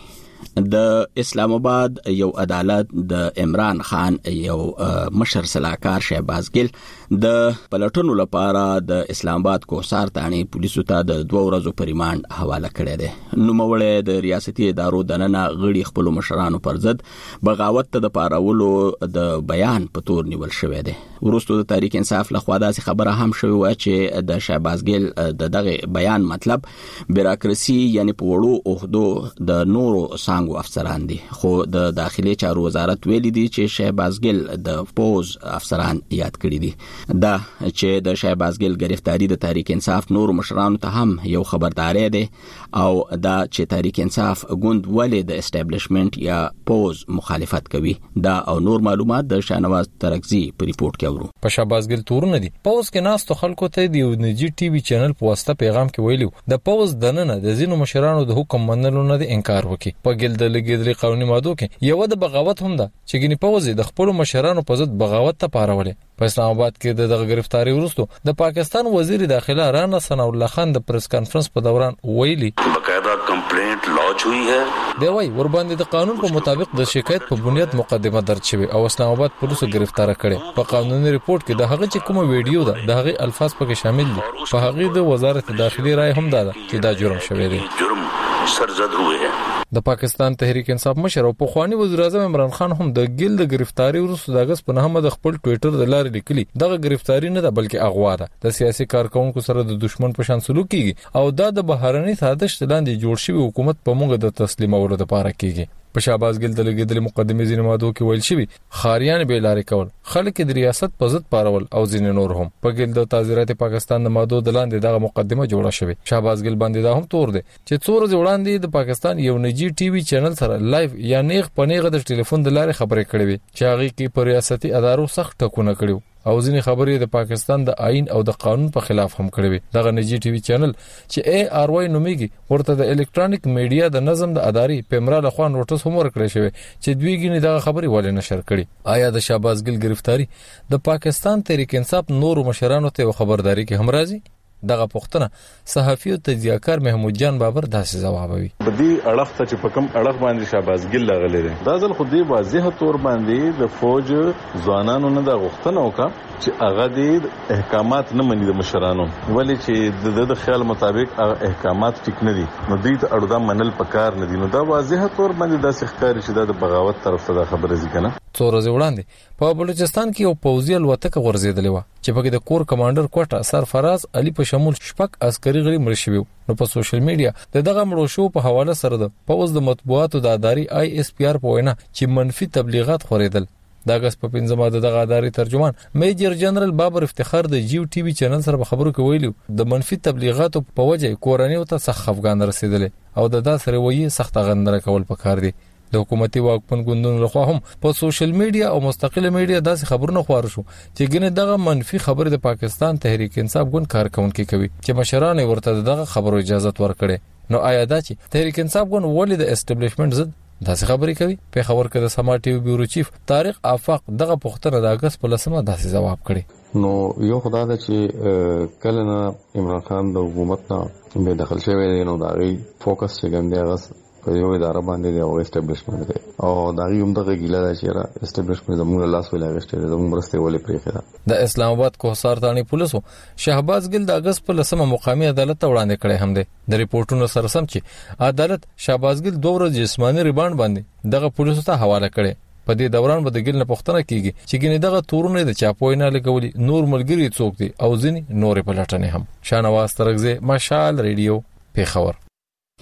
د اسلام آباد یو عدالت د عمران خان یو مشر سلاکار شهباز ګل د پلټونو لپاره د اسلام آباد کوثر تانی پولیسو ته د دوه ورځو په ریماند حواله کړی دی. نو موړې د ریاستي ادارو دننه غړي خپل مشرانو پر ضد بغاوت ته د پارولو د بیان په تور نیول شوی دی. ورستو د تحریک انصاف لخوا داسې خبره هم شوی و چې د شهباز ګل د دغه بیان مطلب بیروکراسي یعنی په وړو عہدو د نورو څنګه افسران دي. خو د داخلي چارو وزارت ویلي دي چې شهباز ګل د فوز افسران یاد کړی دي. دا چې د شهباز ګل گرفتاری د تحریک انصاف نور مشرانو ته هم یو خبرداري ده او دا چې تحریک انصاف ګوند ولې د اسټابلیشمنت یا فوز مخالفت کوي دا او نور معلومات د شاهنواز ترکزی په ریپورت کې ورو. په شهباز ګل تورونه دي فوز کې ناس ته خلکو ته دی نجی ټي وي چینل په واسطه پیغام کې ویلو د فوز دننه د زینو مشرانو د حکم منلو نه انکار وکي. په ګل د لګیدلې قانوني ماده کې یو د بغاوت هم ده چې ګنې فوز د خپل مشرانو په ضد بغاوت ته پارولې. په اسلام آباد کې د دغه گرفتاری وروسته د پاکستان وزیر داخله رانا ثناء الله خان د پریس کانفرنس په دوران ویلي باقاعده کمپلینټ لانچ ہوئی ہے. دی وايي ور باندې د قانون په مطابق د شکایت په بنیاد مقدمه درج شوی او اسلام آباد پولیسو گرفتار کړي. په قانوني ریپورت کې د هغه چې کومه ویډیو ده د هغه الفاظ پکې شامل دي. په هغه د وزارت داخلي رائے هم ده چې دا جرم شوی دی. جرم سرزد ہوئے ہیں. د پاکستان تحریک انصاف مشر او پخوانی وزیر اعظم عمران خان هم د ګل د گرفتاری وروسته د اگست په نهمه د خپل ټوئیټر د لارې لیکلي دغه گرفتاری نه ده بلکې اغوا ده. د سیاسي کارکونکو سره د دشمن په شان سلوک کیږي او دا د بهرني سازش لاندې جوړ شوی حکومت په موږ د تسلیمولو لپاره کیږي. په شهباز ګل د لګیدلې مقدمې ځینې مادو کې ویل شوی خاریان به لارې کول، خلک د ریاست په ضد پارول او ځینې نور هم. په ګل د تعزیرات پاکستان د مادو د لاندې دغه مقدمه جوړه شوی. شهباز ګل باندې دا هم تور دی چې څو ورځې وړاندې د پاکستان یو نجی ټي وي چینل سره لایو یا نیغ پنیغه د ټلیفون د لارې خبرې کړې وي چې هغه کې پر ریاستي ادارو سخت ټکونه کړیو او ځینې خبرې د پاکستان د آئین او د قانون په خلاف هم کړې وي. دغه نجی ټي وي چینل چې اي آر واي نوميږي ورته د الکترونیک میډیا د نظم د ادارې پیمرا لخوا نوټس هم ورکړی شوی چې دوی ګینه دغه خبرې ولې نشر کړي. آیا د شهباز ګل گرفتاری د پاکستان تحریک انصاف نور مشرانو ته خبرداري کې هم راځي؟ دغه پښتنه صحافي او تجزیه‌کار محمود جان بابر داسې جوابوي. بدی اړخ ته چې پکم اړخ باندې شهباز ګل لغلې ده دا ځل خو دی واضح تور باندې د فوج ځوانانو نه د غوښتنه وکړه چې هغه د احکامات نه مني د مشرانو ولی چې د د خیال مطابق احکامات ټیک نه دي نو دوی ته اړودا منل پکار نه دي. نو دا واضح تور باندې داسې ښکاري چې د بغاوت طرف ته خبره ځي. څو ورځې وړاندې په بلوچستان کې یو پوځي الوتکه غورځېدلې و چې پکې د کور کمانډر کوټه سرفراز علي په شمول شپږ عسکري غړي مړ شوي. نو په سوشل میډیا د دغه مړو شو په حواله سره د پوز د مطبوعاتو د اداري آی اس پی آر په وینا چې منفي تبلیغات خورېدل. د اگست په پنځمه د دغه اداري ترجمان میجر جنرال بابر افتخار د جیو ټي وي چینل سره په خبرو کې ویلو د منفي تبلیغاتو په وجه کورنیو ته سخت خفګان رسیدلې او د دا سره وایي سخت غندره کول پکار دي. د حکومتي واکمن ګوندونو لخوا هم په سوشل میډیا او مستقله میډیا داسې خبرونه خبر شو چې ګنې دغه منفي خبره د پاکستان تحریک انصاف ګوند کارکونکو کوي چې مشران ورته دغه خبرو اجازه ورکړي. نو آیا دا چې تحریک انصاف ګوند ولې د اسټابلیشمنت ضد داسې خبرې کوي؟ په خبر کې د سما ټي وي بیورو چیف طارق آفاق دغه پښتنه د اگست په لسمه داسې جواب کړي. نو یو خدای دا چې کله نه عمران خان د حکومت نه به دخل شوی نو دا غي فوکس چې ګنده غس په یو اداره باندې دی او اسټابلیشمنت دی او دا یوم دغه ګیله دا چې را اسټابلیشمنت زموږ لاس ویل غشته زموږ مرسته ولې پرې کړه. د اسلام آباد کوثر تانی پولیسو شهباز ګل د اگست په لسمه مقامی عدالت ته وړاندې کړي هم دي. د ریپورتونو سره سم چې عدالت شهباز ګل دوه ورځې جسماني ریماند باندې دغه پولیسو ته حواله کړي. په دې دوران به د ګل نه پښتنه کیږي چې ګنې دغه تورونه د چاپوینه لګولي نور ملګری څوک دي او ځینې نور په لټنه هم. شاهنواز ترکزی مشال ریډیو پیښور.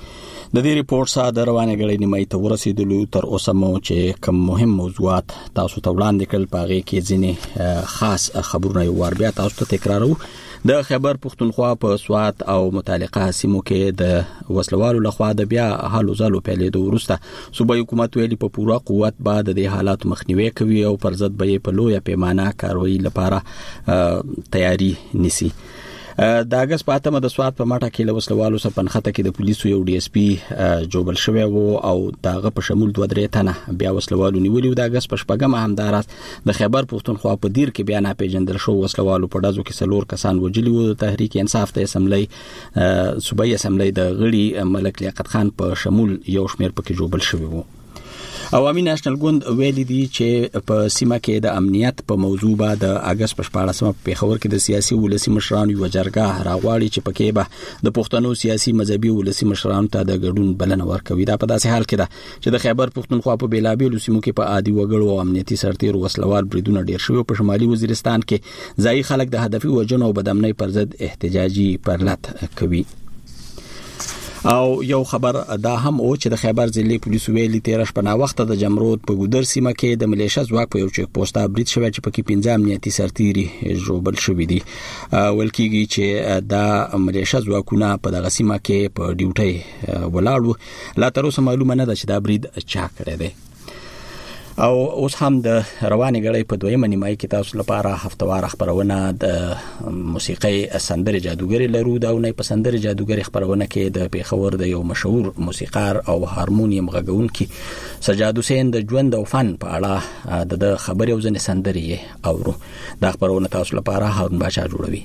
د دې ریپورت سره د روانه غړي نیمه ته ورسېدلو تر اوسه مو چې کوم مهم موضوعات تاسو ته وړاندې کړل پاغه کې ځینې خاص خبرونه یو ور بیا تاسو ته تکرارو. د خیبر پختونخوا په سوات او متعلقه سیمو کې د وسلوالو لخوا د بیا حالو زالو پیلېدو وروسته صوبایي حکومت ویلي په پوره قوت بعد د حالات مخنیوي کوي او پر ضد به په لویه پیمانه کاروي لپاره تیاری نیسي. د اگست په اتمه د سوات په ماټه کې له وسلوالو سره پنخته کې د پولیسو یو ډي اس پی جوبل شوی وو او داغه په شمول دوه درې تنه بیا وسلوالو نیولې. د اگست په شپږمه همدارس د خیبر پختونخوا په دیر کې بیا نه پیژندل شو وسلوالو په دازو کې سلور کسان وجلی وو. د تحریک انصاف ته اسمبلی صوبایي اسمبلی د غړي ملک لیاقت خان په شمول یو شمیر پکې جوبل شوی وو. عوامي نېشنل ګوند ویلي دي چې په سیمه کې د امنیت په موضوع بعد د اگست په شپاړسمه په پیښور کې د سیاسي ولسی مشرانو یو جرګه راغواړي چې پکې به د پښتنو سیاسي مذهبي ولسی مشرانو ته د ګډون بلنه ورکوي. دا په داسې حال کې ده چې د خیبر پختونخوا په بیلابېلو سیمو کې په عادي وګړو او امنیتي سرتیرو وسلوال بریدونه ډیر شوي. په شمالي وزیرستان کې ځایي خلک د هدفي وجنو او بدامنۍ پر ضد احتجاجي پرلط کوي. او یو خبر دا هم او چې د خیبر ضلع پولیس ویلي تیر شپه وخت د جمرود په ګودر سیمه کې د ملیشیا ځواک په یو چک پوسټه برید شوی چې پکې پنځه امنیتي سرتیري جوړبل شوی دي. ول کېږي چې دا ملیشیا ځواکونه په دغه سیمه کې په ډیوټي ولاړو. لا تر اوسه معلومه نه ده چې دا برید چا کړی دی. او اوس هم د رواني غړي په دویمه نیمه کې تاسو لپاره هفتوار خبرونه د موسیقي سندري جادوګری لرو. دا نه په سندري جادوګری خبرونه کې د پیښور د یو مشهور موسیقار او هارمونیم غږونکي سجاد حسین د ژوند او فن په اړه د خبري او ځنې سندري اورو. دا خبرونه تاسو لپاره هارون بچا جوړوي.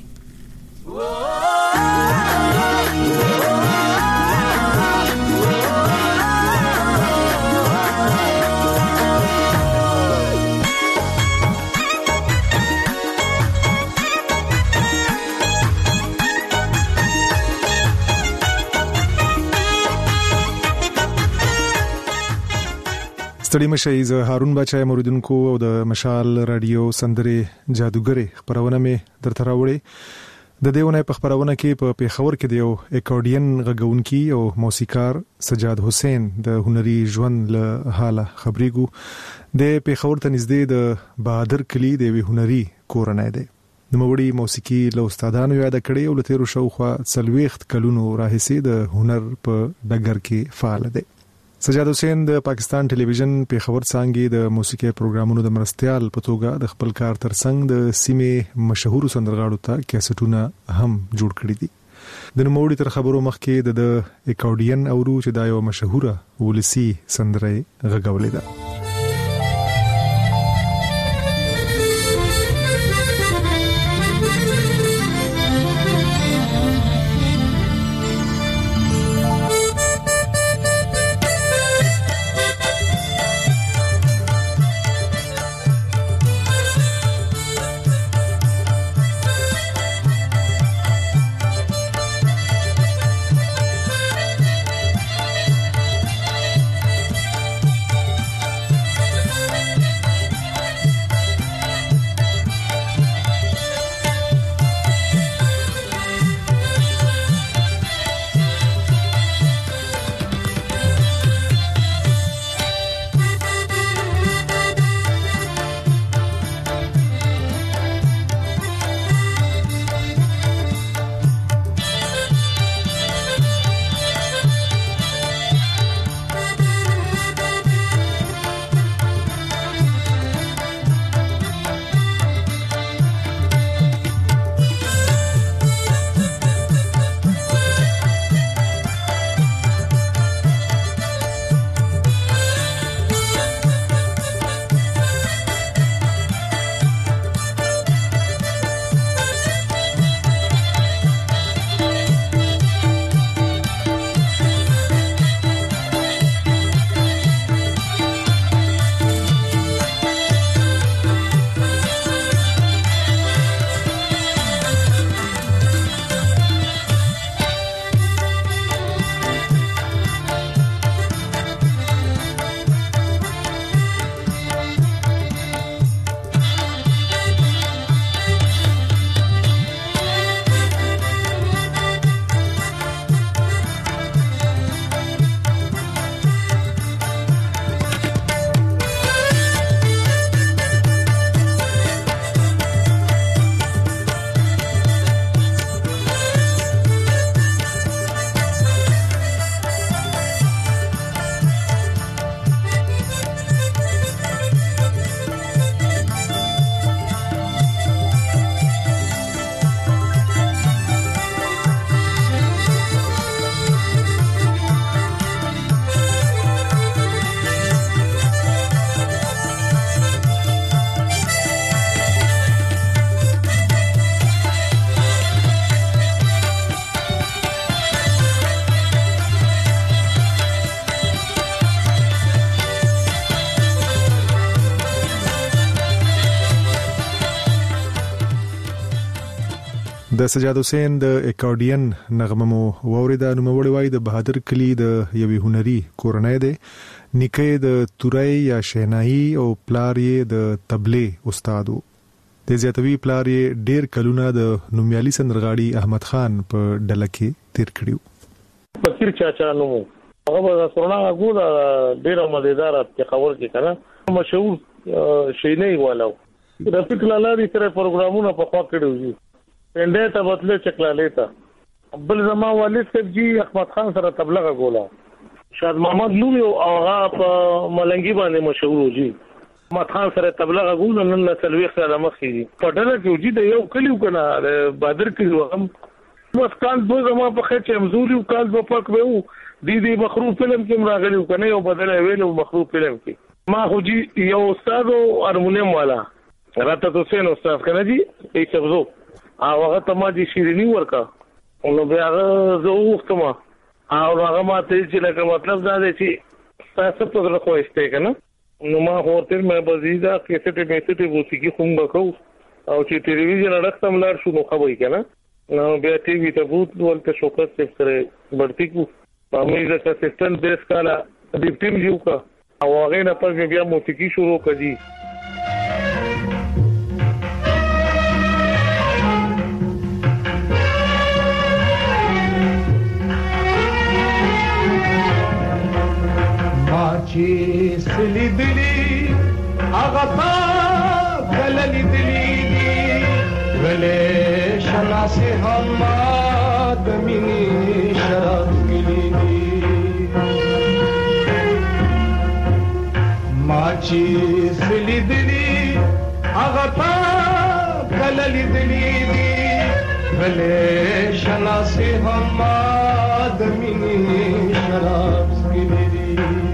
ستړي مشي ز هارون بچای موریدونکو او د مشال رادیو سندري جادوګری خبرونه می درته راوړي. د دیونه په خبرونه کې په پیښور کې د یو اکورډین غږونکي او موسیقار سجاد حسین د هنري ژوند له حاله خبريګو. د پیښور ته نږدې د بهادر کلی د وی هنري کورنۍ دی. د موړي موسیقي له استادانو یاد کړي او لته شوخه څلويخت کلونو راهسي د هنر په ډګر کې فعال دی. سجاد حسین د پاکستان ټلویزیون پیښور څنګه د موسیقي پروګرامونو د مرستيال په توګه د خپل کار ترڅنګ د سیمې مشهور سندرغاړو ته کیسټونه هم جوړ کړي دي. د نوموړي تر خبرو مخکې د اکورډین اورو چې دا یو مشهوره ولسی سندره غږولې ده. د سجاد حسین د اکارډین نغمه مو ووریدا نو موړی وای د بهادر کلی د یوې هنري کورنۍ دی نیکه د تورای یا شیناهي او پلار یې د تبلې استادو د زیاتوي پلار یې ډیر کلونه د نومیالي سندرغاړي احمد خان په ډله کې تیر کړیو فقیر چاچا نو هغه د سورنا غوډه ډیره مزیدار په خبر کې کړه مشهور شیناهي والو رفیق لالاری سره پروګرامونه په خوا کړو دي پنده ته بدله چکلا لیتا بل زما والد صاحب جی احمد خان سره تبلغه کولا شاد محمد نومي او هغه په ملنګي باندې مشهور دي احمد خان سره تبلغه کولا نن سلوي خلک مخې دي په ډله کې وجود یو کلیو کنه بادر کې وهم بس کال دو زما په خچ امزوري او کال په پک وو دي دي مخروف فلم کې مراغلي کنه یو بدل ویلو مخروف فلم کې ما خو جی یو استاد او هارمونیم والا راته حسین استاد کنه جی ای سبزو هغه ته ما دي شیرینی ورکا نو بیا هغه زه وختم او هغه ما ته چې لکه مطلب دا دی چې تاسو په دغه خوښته کنه نو ما هوتل مې بزیدا کیسټ میسټ موسیقي کوم بکو او چې ټلویزیون راختم لار شو نو خبرې کنه نو بیا ټي وي ته بوت ولته شوکت څخه سره برتی کو په مې د اسسټنټ بیس کاله د ټیم یو کا او هغه نه پس بیا موسیقي شروع کړي چې سلی دلی هغه تا کللی دلی دی ولې شناسه هم د مینې شراب کلی دی ما چې سلی دلی هغه تا کللی دلی دی ولې شناسه هم د مینې شراب کلی دی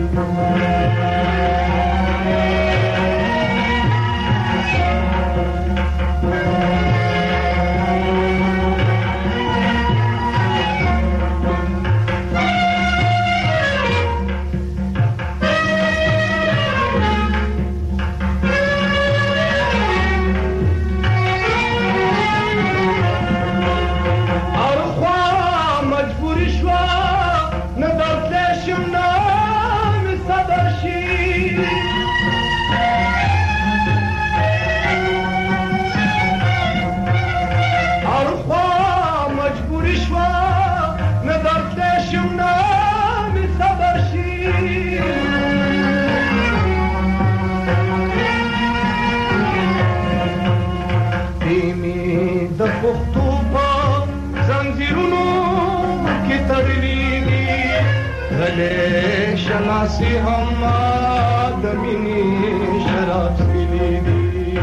شناسی هم آدمینی شراب سکلیدی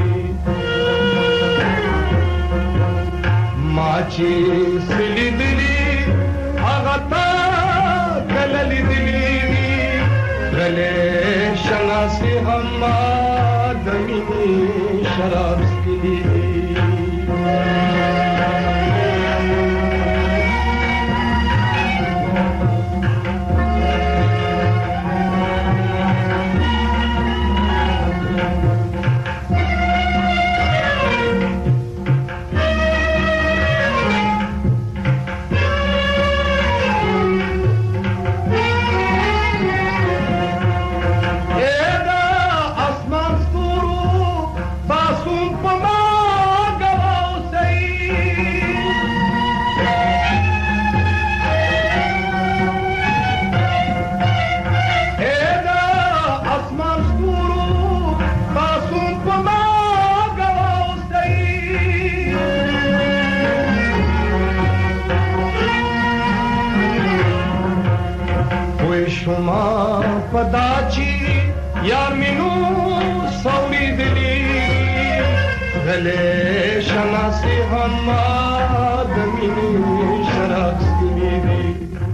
ماچی سلی دلی آغتا کللی دلی گلے شناسی هم آدمینی شراب سکلیدی پداچی یار مینو سوری دلی گلے شناسی هم آدمینی شراب سکلیدی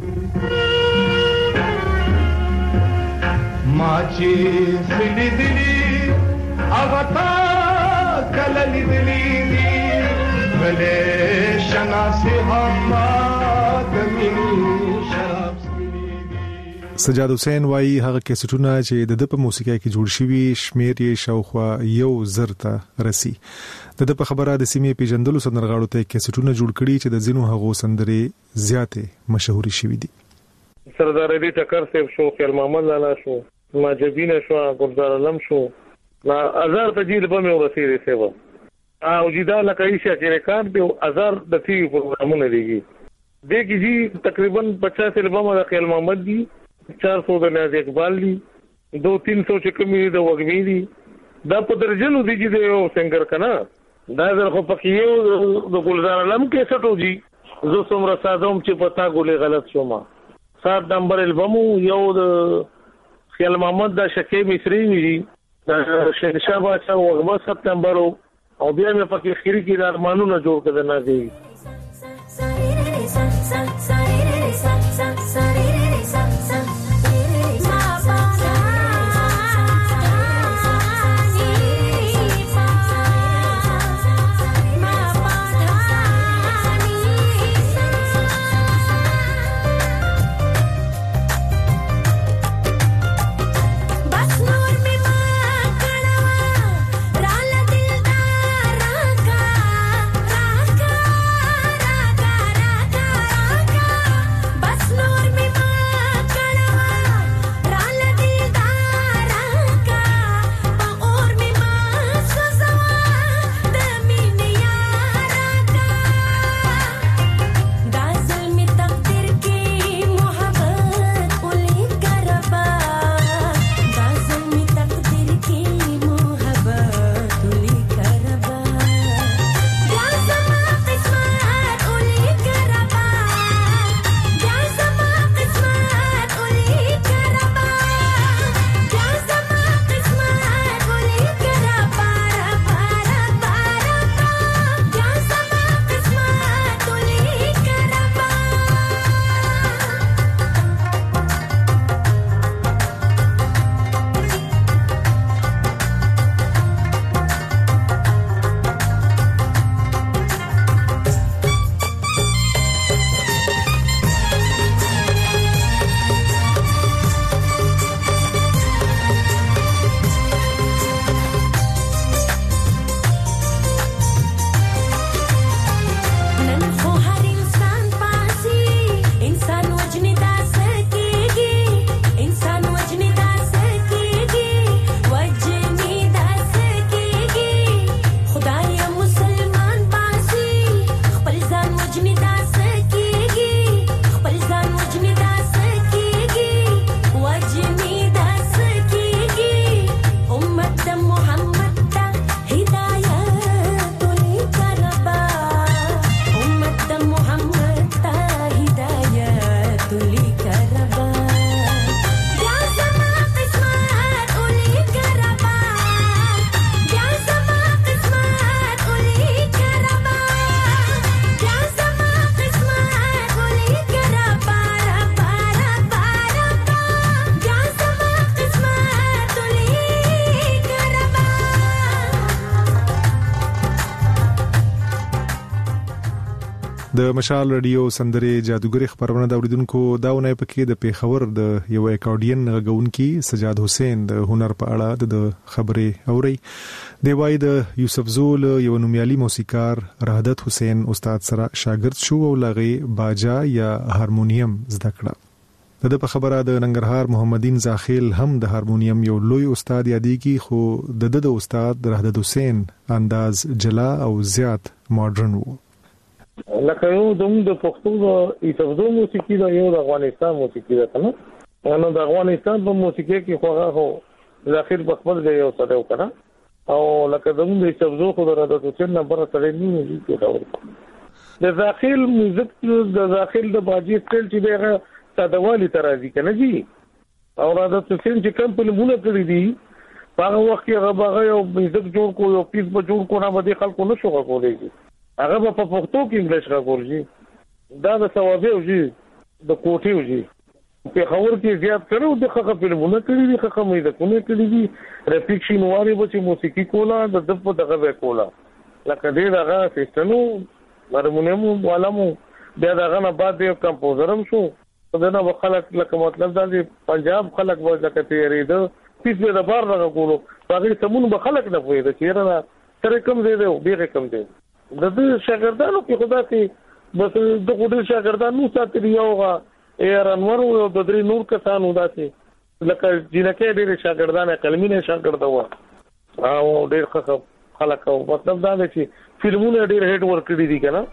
ماچی سلی دلی آغتا کللی دلی دی گلے شناسی هم آدمینی شراب سجاد حسین وایي هغه کیسټونه چې د د په موسیقي کې جوړ شوي شمیر یې شاوخوا یو زر ته رسی. د د په خبره د سیمې پیژندلو سندرغاړو ته کیسټونه جوړ کړي چې د زینو هغو سندرې زیاتې مشهوري شوي دي. سردار علي ټکر صاحب شو، خیال محمد لالا شو، ماجبین شو، ګلزار علم شو، نا هزار تجیل به مې ورسېږي سیوا او جدا لکه ایشا چې ریکارډ دی هزار د ټي وي پروګرامونه دیږي دیږي جی تقریبا پچاس البم د خیال محمد دی، چار سو د نیاز اقبال دی، دو تین سو چې کمی د وګمی دی، دا په درجنو دی چې د یو سنگر کنا دا در خو پکې یو د ګلزار علم کې سټو جی زه څومره سادوم چې پتا ګولې غلط شوم. سات نمبر البم یو د خیال محمد د شکیب مصری وی د شهنشاه بادشاہ وګما سپتمبر او بیا مې پکې خيري کې د ارمانونو جوړ کړل نه دی. د مشال رادیو سندري جادوګری خبرونه د اوریدونکو داونه پکې د پیښور د یو اکارډین غونکي سجاد حسین د هنر په اړه د خبرې اوري. دی وای د یوسف زول یو نومیالي موسیقار راحت حسین استاد سره شاګرد شو او لغه باجا یا هارمونیم زده کړه. د په خبره د ننګرهار محمدین زاخیل هم د هارمونیم یو لوی استاد یادېږي، خو د د استاد راحت حسین انداز جلا او زیات ماډرن وو. لکه یو دمو د پښتو د ایتفدو موسیقي دا یو د افغانستان موسیقي ده کنه، نو د افغانستان په موسیقي کې خو هغه ځاخر بخبل دی یو څه دی کنه، او لکه دمو د ایتفدو خو د راډیو څخه نمبر سره نه دی کېدل. د ځاخر میوزیک د ځاخر د باجی سټایل چې دغه سادهوالي ترازی کنه جی، او راډیو څخه چې کم په لمونه کړی دی په هغه وخت کې هغه باغ یو میوزیک جوړ کو یو پیس به جوړ کو نه باندې خلکو نشو غوړي، هغه په پښتو کې انګلیش راغورځي. دا د ثوابه وږي د کوټي وږي په خبر کې زیات کړو د خخه فلمونه کړی دي، خخه مې د کونه کړی دي، رپیکشن واري به چې موسیقي کولا د دغه دغه کولا لکه دې دغه سیستنو هارمونیم ولمو بیا دغه نه بعد یو کمپوزرم شو دا نه خلک لکه مطلب دا چې پنجاب خلک به لکه تیرې ده پیس به د بار نه کولو هغه سمون به خلک نه پوهې د چیرې سره کم دی دی ډېر کم دی د دې شاګردانو کې خدا کې بس د خودي شاګردانو ساتري یوغه ایر انور او د درې نور کسانو داسې لکه جنکه ډېر شاګردانه کلمینه شاګرد و او ډېر ښه خلک او مطلب دا دی چې فلمونه ډېر هټ ورک کړی دي کنه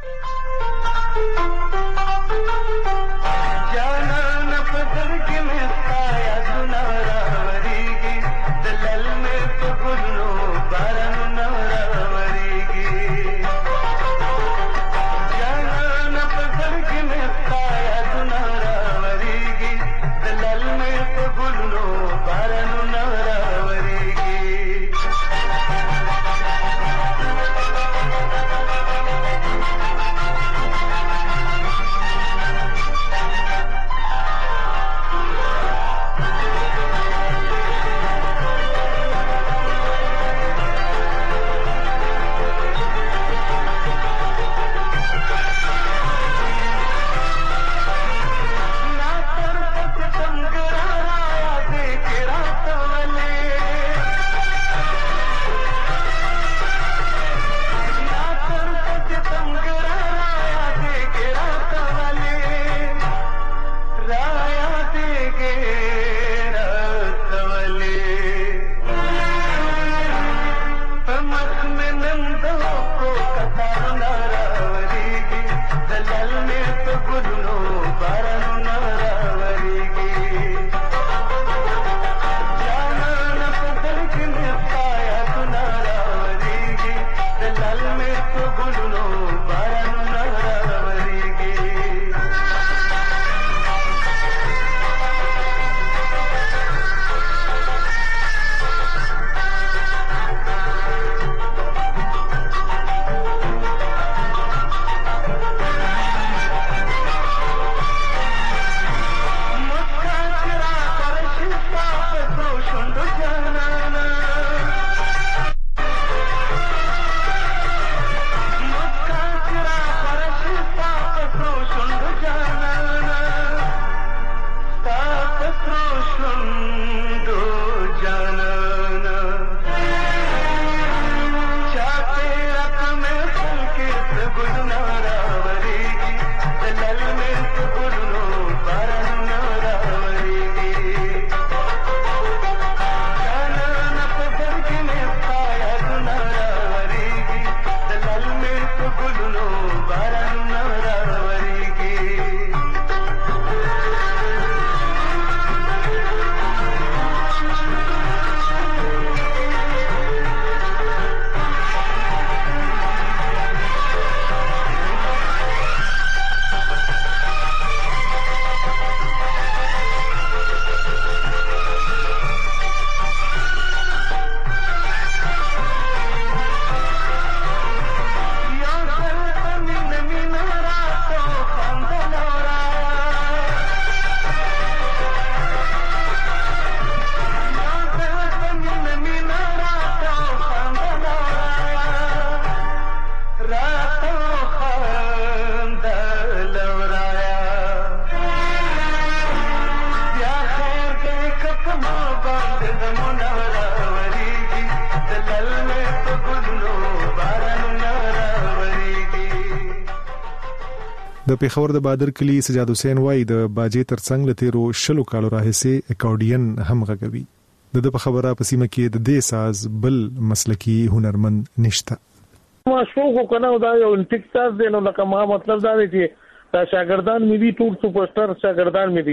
د پیښور د بادر کلی سجاد حسین وای د باجې ترڅنګ لتیرو شلو کالو راهسه اکورډین هم غږوي د د خبره په سیمه کې د دې ساز بل مسلکی هنرمند نشته ما شوق کنه دا یو ټیکساس دی نو لکه ما مطلب دا دی چې دا شاګردان مې دي ټول سپورټر شاګردان مې دي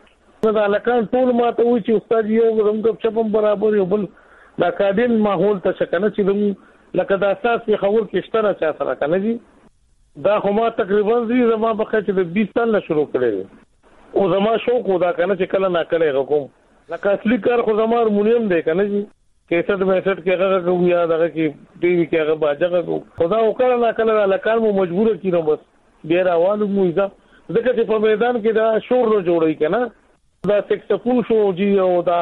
جی دا لکه ټول ما ته وی چې استاد یو زموږ چپم برابر یو بل دا کادین ماحول ته څنګه چې زموږ لکه دا اساس په خبر کې شته چا سره کنه جی دا خو ما تقریبا زی زما په خچ د بیس سال نه شروع کړی او زما شوق ودا کنه چې کله نا کله کوم لکه اصلي کار خو زما هارمونیم دی کنه جی کیسټ میسټ کې هغه کوم یا دغه کې ټي وي کې هغه باجه کو خدا وکړه نا کله لکه مو مجبور کینو بس ډیر اواز مو ایزه ځکه چې په میدان کې دا شور نه جوړی کنه دا سکسفون شو جی او دا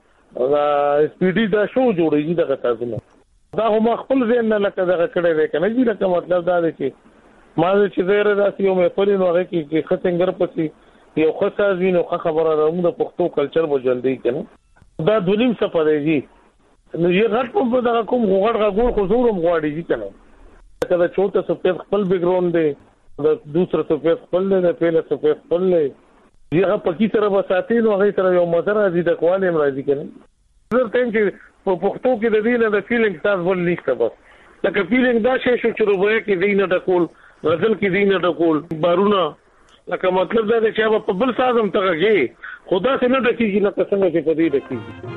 دا سپیډي دا شو جوړی دغه تاسو نه دا هم خپل ځین نه لکه دغه کړه دی کنه جی لکه مطلب دا دی چې ما چې زه راځي یو مې پرې نو هغه کې خڅنګر پسې یو خاصه وینو خبره راوړو د پښتو کلچر به جلدی کنه دا دولیم سفر دی نو یې غټ په دغه کوم غوړ غوړ خو زورم غواړي دي کنه دا چوته سفید خپل بیک گراوند دی د دوسر سفید خپل دی د پیله سفید خپل دی یغه پکی سره وساتي نو هغه سره یو مزر راځي د کوالم راځي کنه زه ټیم چې په پښتو کې د دې نه د فیلینګ تاسو ول لیکته بس لکه فیلینګ دا شی شو چې روبه کې دینه د کول غزل کې دینه د کول بارونه لکه مطلب دا چې په بل سازم تګي خدا څخه نه ډکیږي نه څنګه چې په دې ډکیږي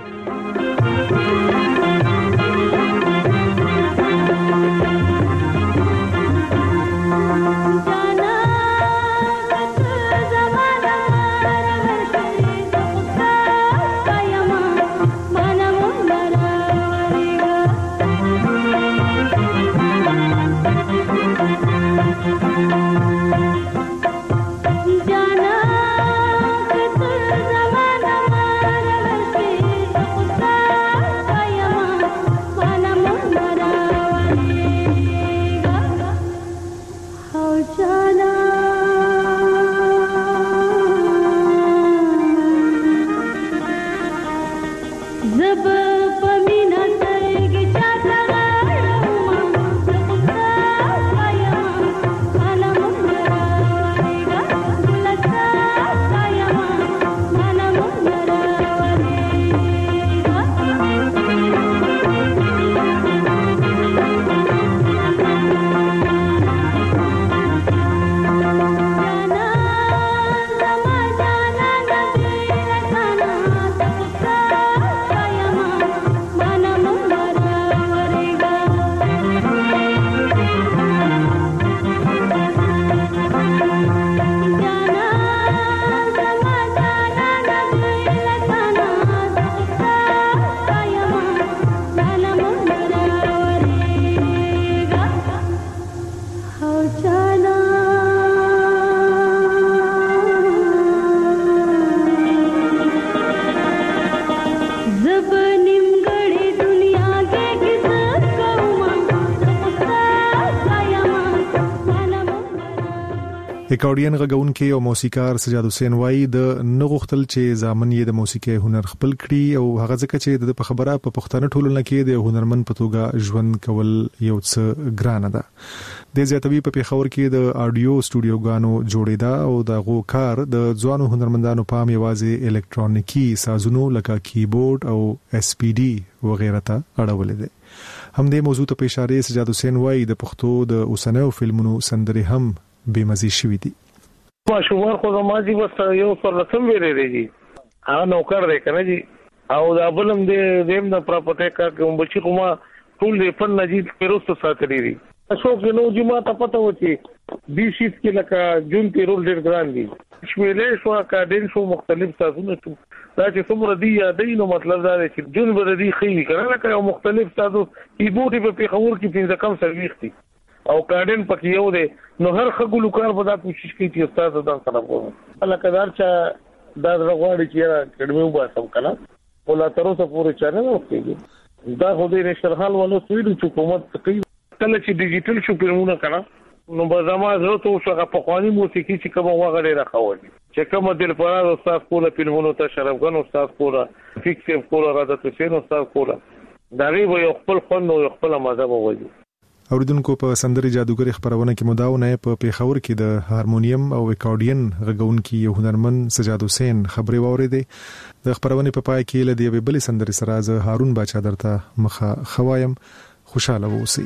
ریکارډین غږونکي او موسیقار سجاد حسین وای د نغختل چې زامن یې د موسیقي هنر خپل کړي او هغه ځکه چې د خبره په پښتنه ټولنه کې د هنرمن په توګه ژوند کول یو څه ګرانه ده د زیاتوي په پیښور کې د اډیو سټوډیوګانو جوړیدا او د غو کار د ځوانو هنرمندانو پام یوازې الکترونیکی سازونو لکه کیبورډ او اس پی ډي وغیرہ ته اړولې ده هم د موضوع ته اشاره سجاد حسین وای د پښتو د اوسنیو فلمونو سندري هم به مزي شوې دي ما شومار خو زمازي وسته یو سر رسم ویلې دی جی هغه نوکر دی کنه جی او دا بلم دې دیم د پراپرټي کار کوم بچی کومه ټول دې فن نجیب پیروستو ساتلی دي اشو کې نو جما ته پته وتی بي شیت کې لکه جون تیرول ډېر ګران دي شویلې شو اکاډین شو مختلف سازونه دا چې څومره دی یادې نو مطلب دا دی چې جون بر دي خېلی کړه لکه یو مختلف سازو کیبورډ په پیښور کې پنځه کم سرویس دي او کارډن پکې یو دی نو هر خګلو کار به دا کوشش کوي چې استاد دا سره کوو لکه دا چې دا غواړي چې کډمه وباسم کنه ولا تر اوسه پورې چانه نه کوي دا خو دې نشر حال ولو سویل حکومت کوي کله چې ډیجیټل شو پیرونه کنه نو به زما زه ته څنګه په قوانين موسیقي چې کوم وغړې راخول چې کوم دل فراد استاد کوله پیرونه ته شرفګن استاد کوله فکس کوله راځه ته نو استاد کوله دا ری یو خپل خون او خپل مذهب وایي اوریدونکو په سندري جادوګری خبرونه کې مداونه په پیښور کې د هارمونیم او ریکارډین غږونکي یو هنرمن سجاد حسین خبري واوریدې د خبرونه په پای کې لدی به بل سندري سره ز هارون باچا درته مخه خوایم خوشاله اوسئ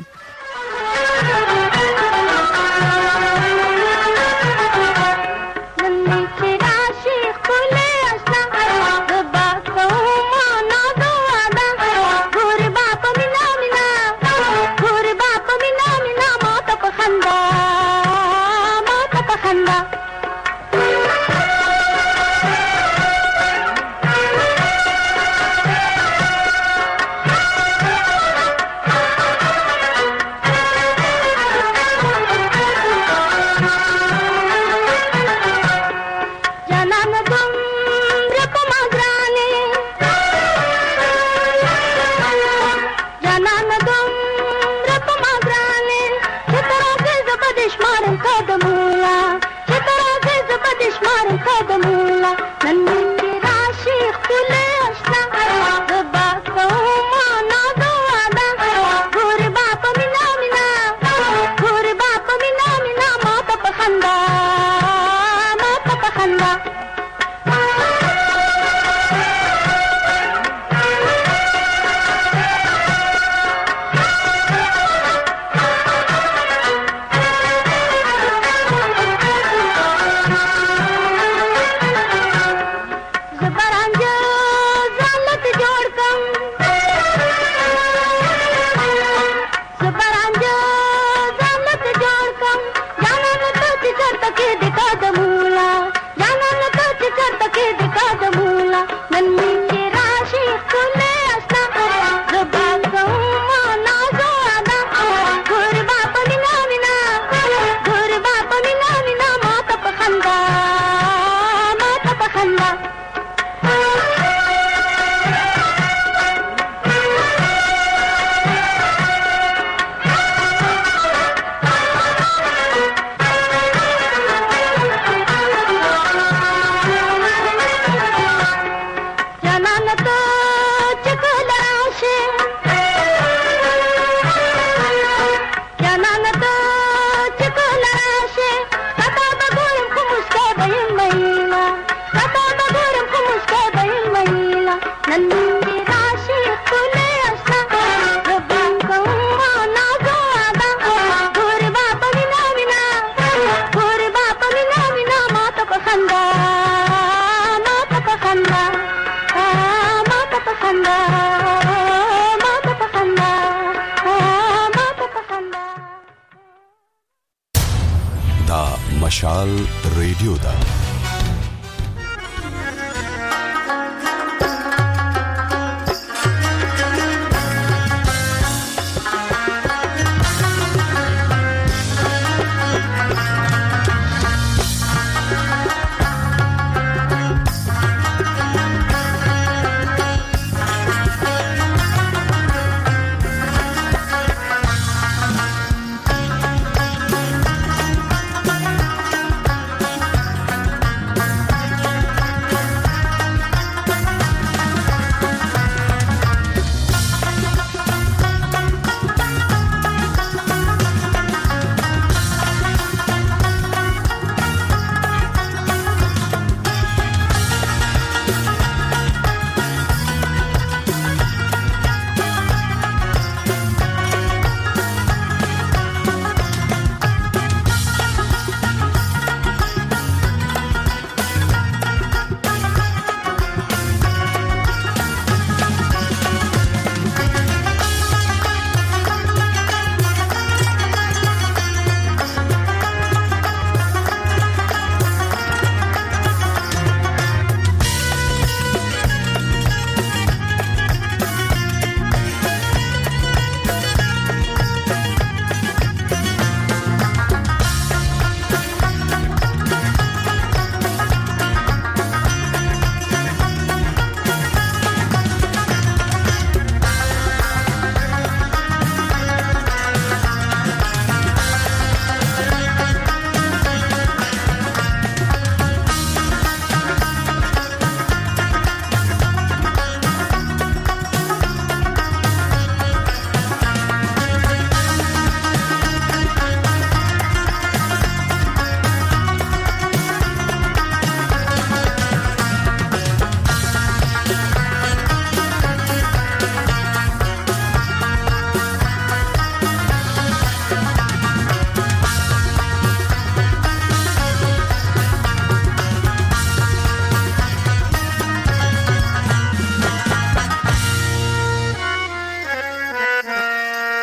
Shmaran مشال ریډیو دا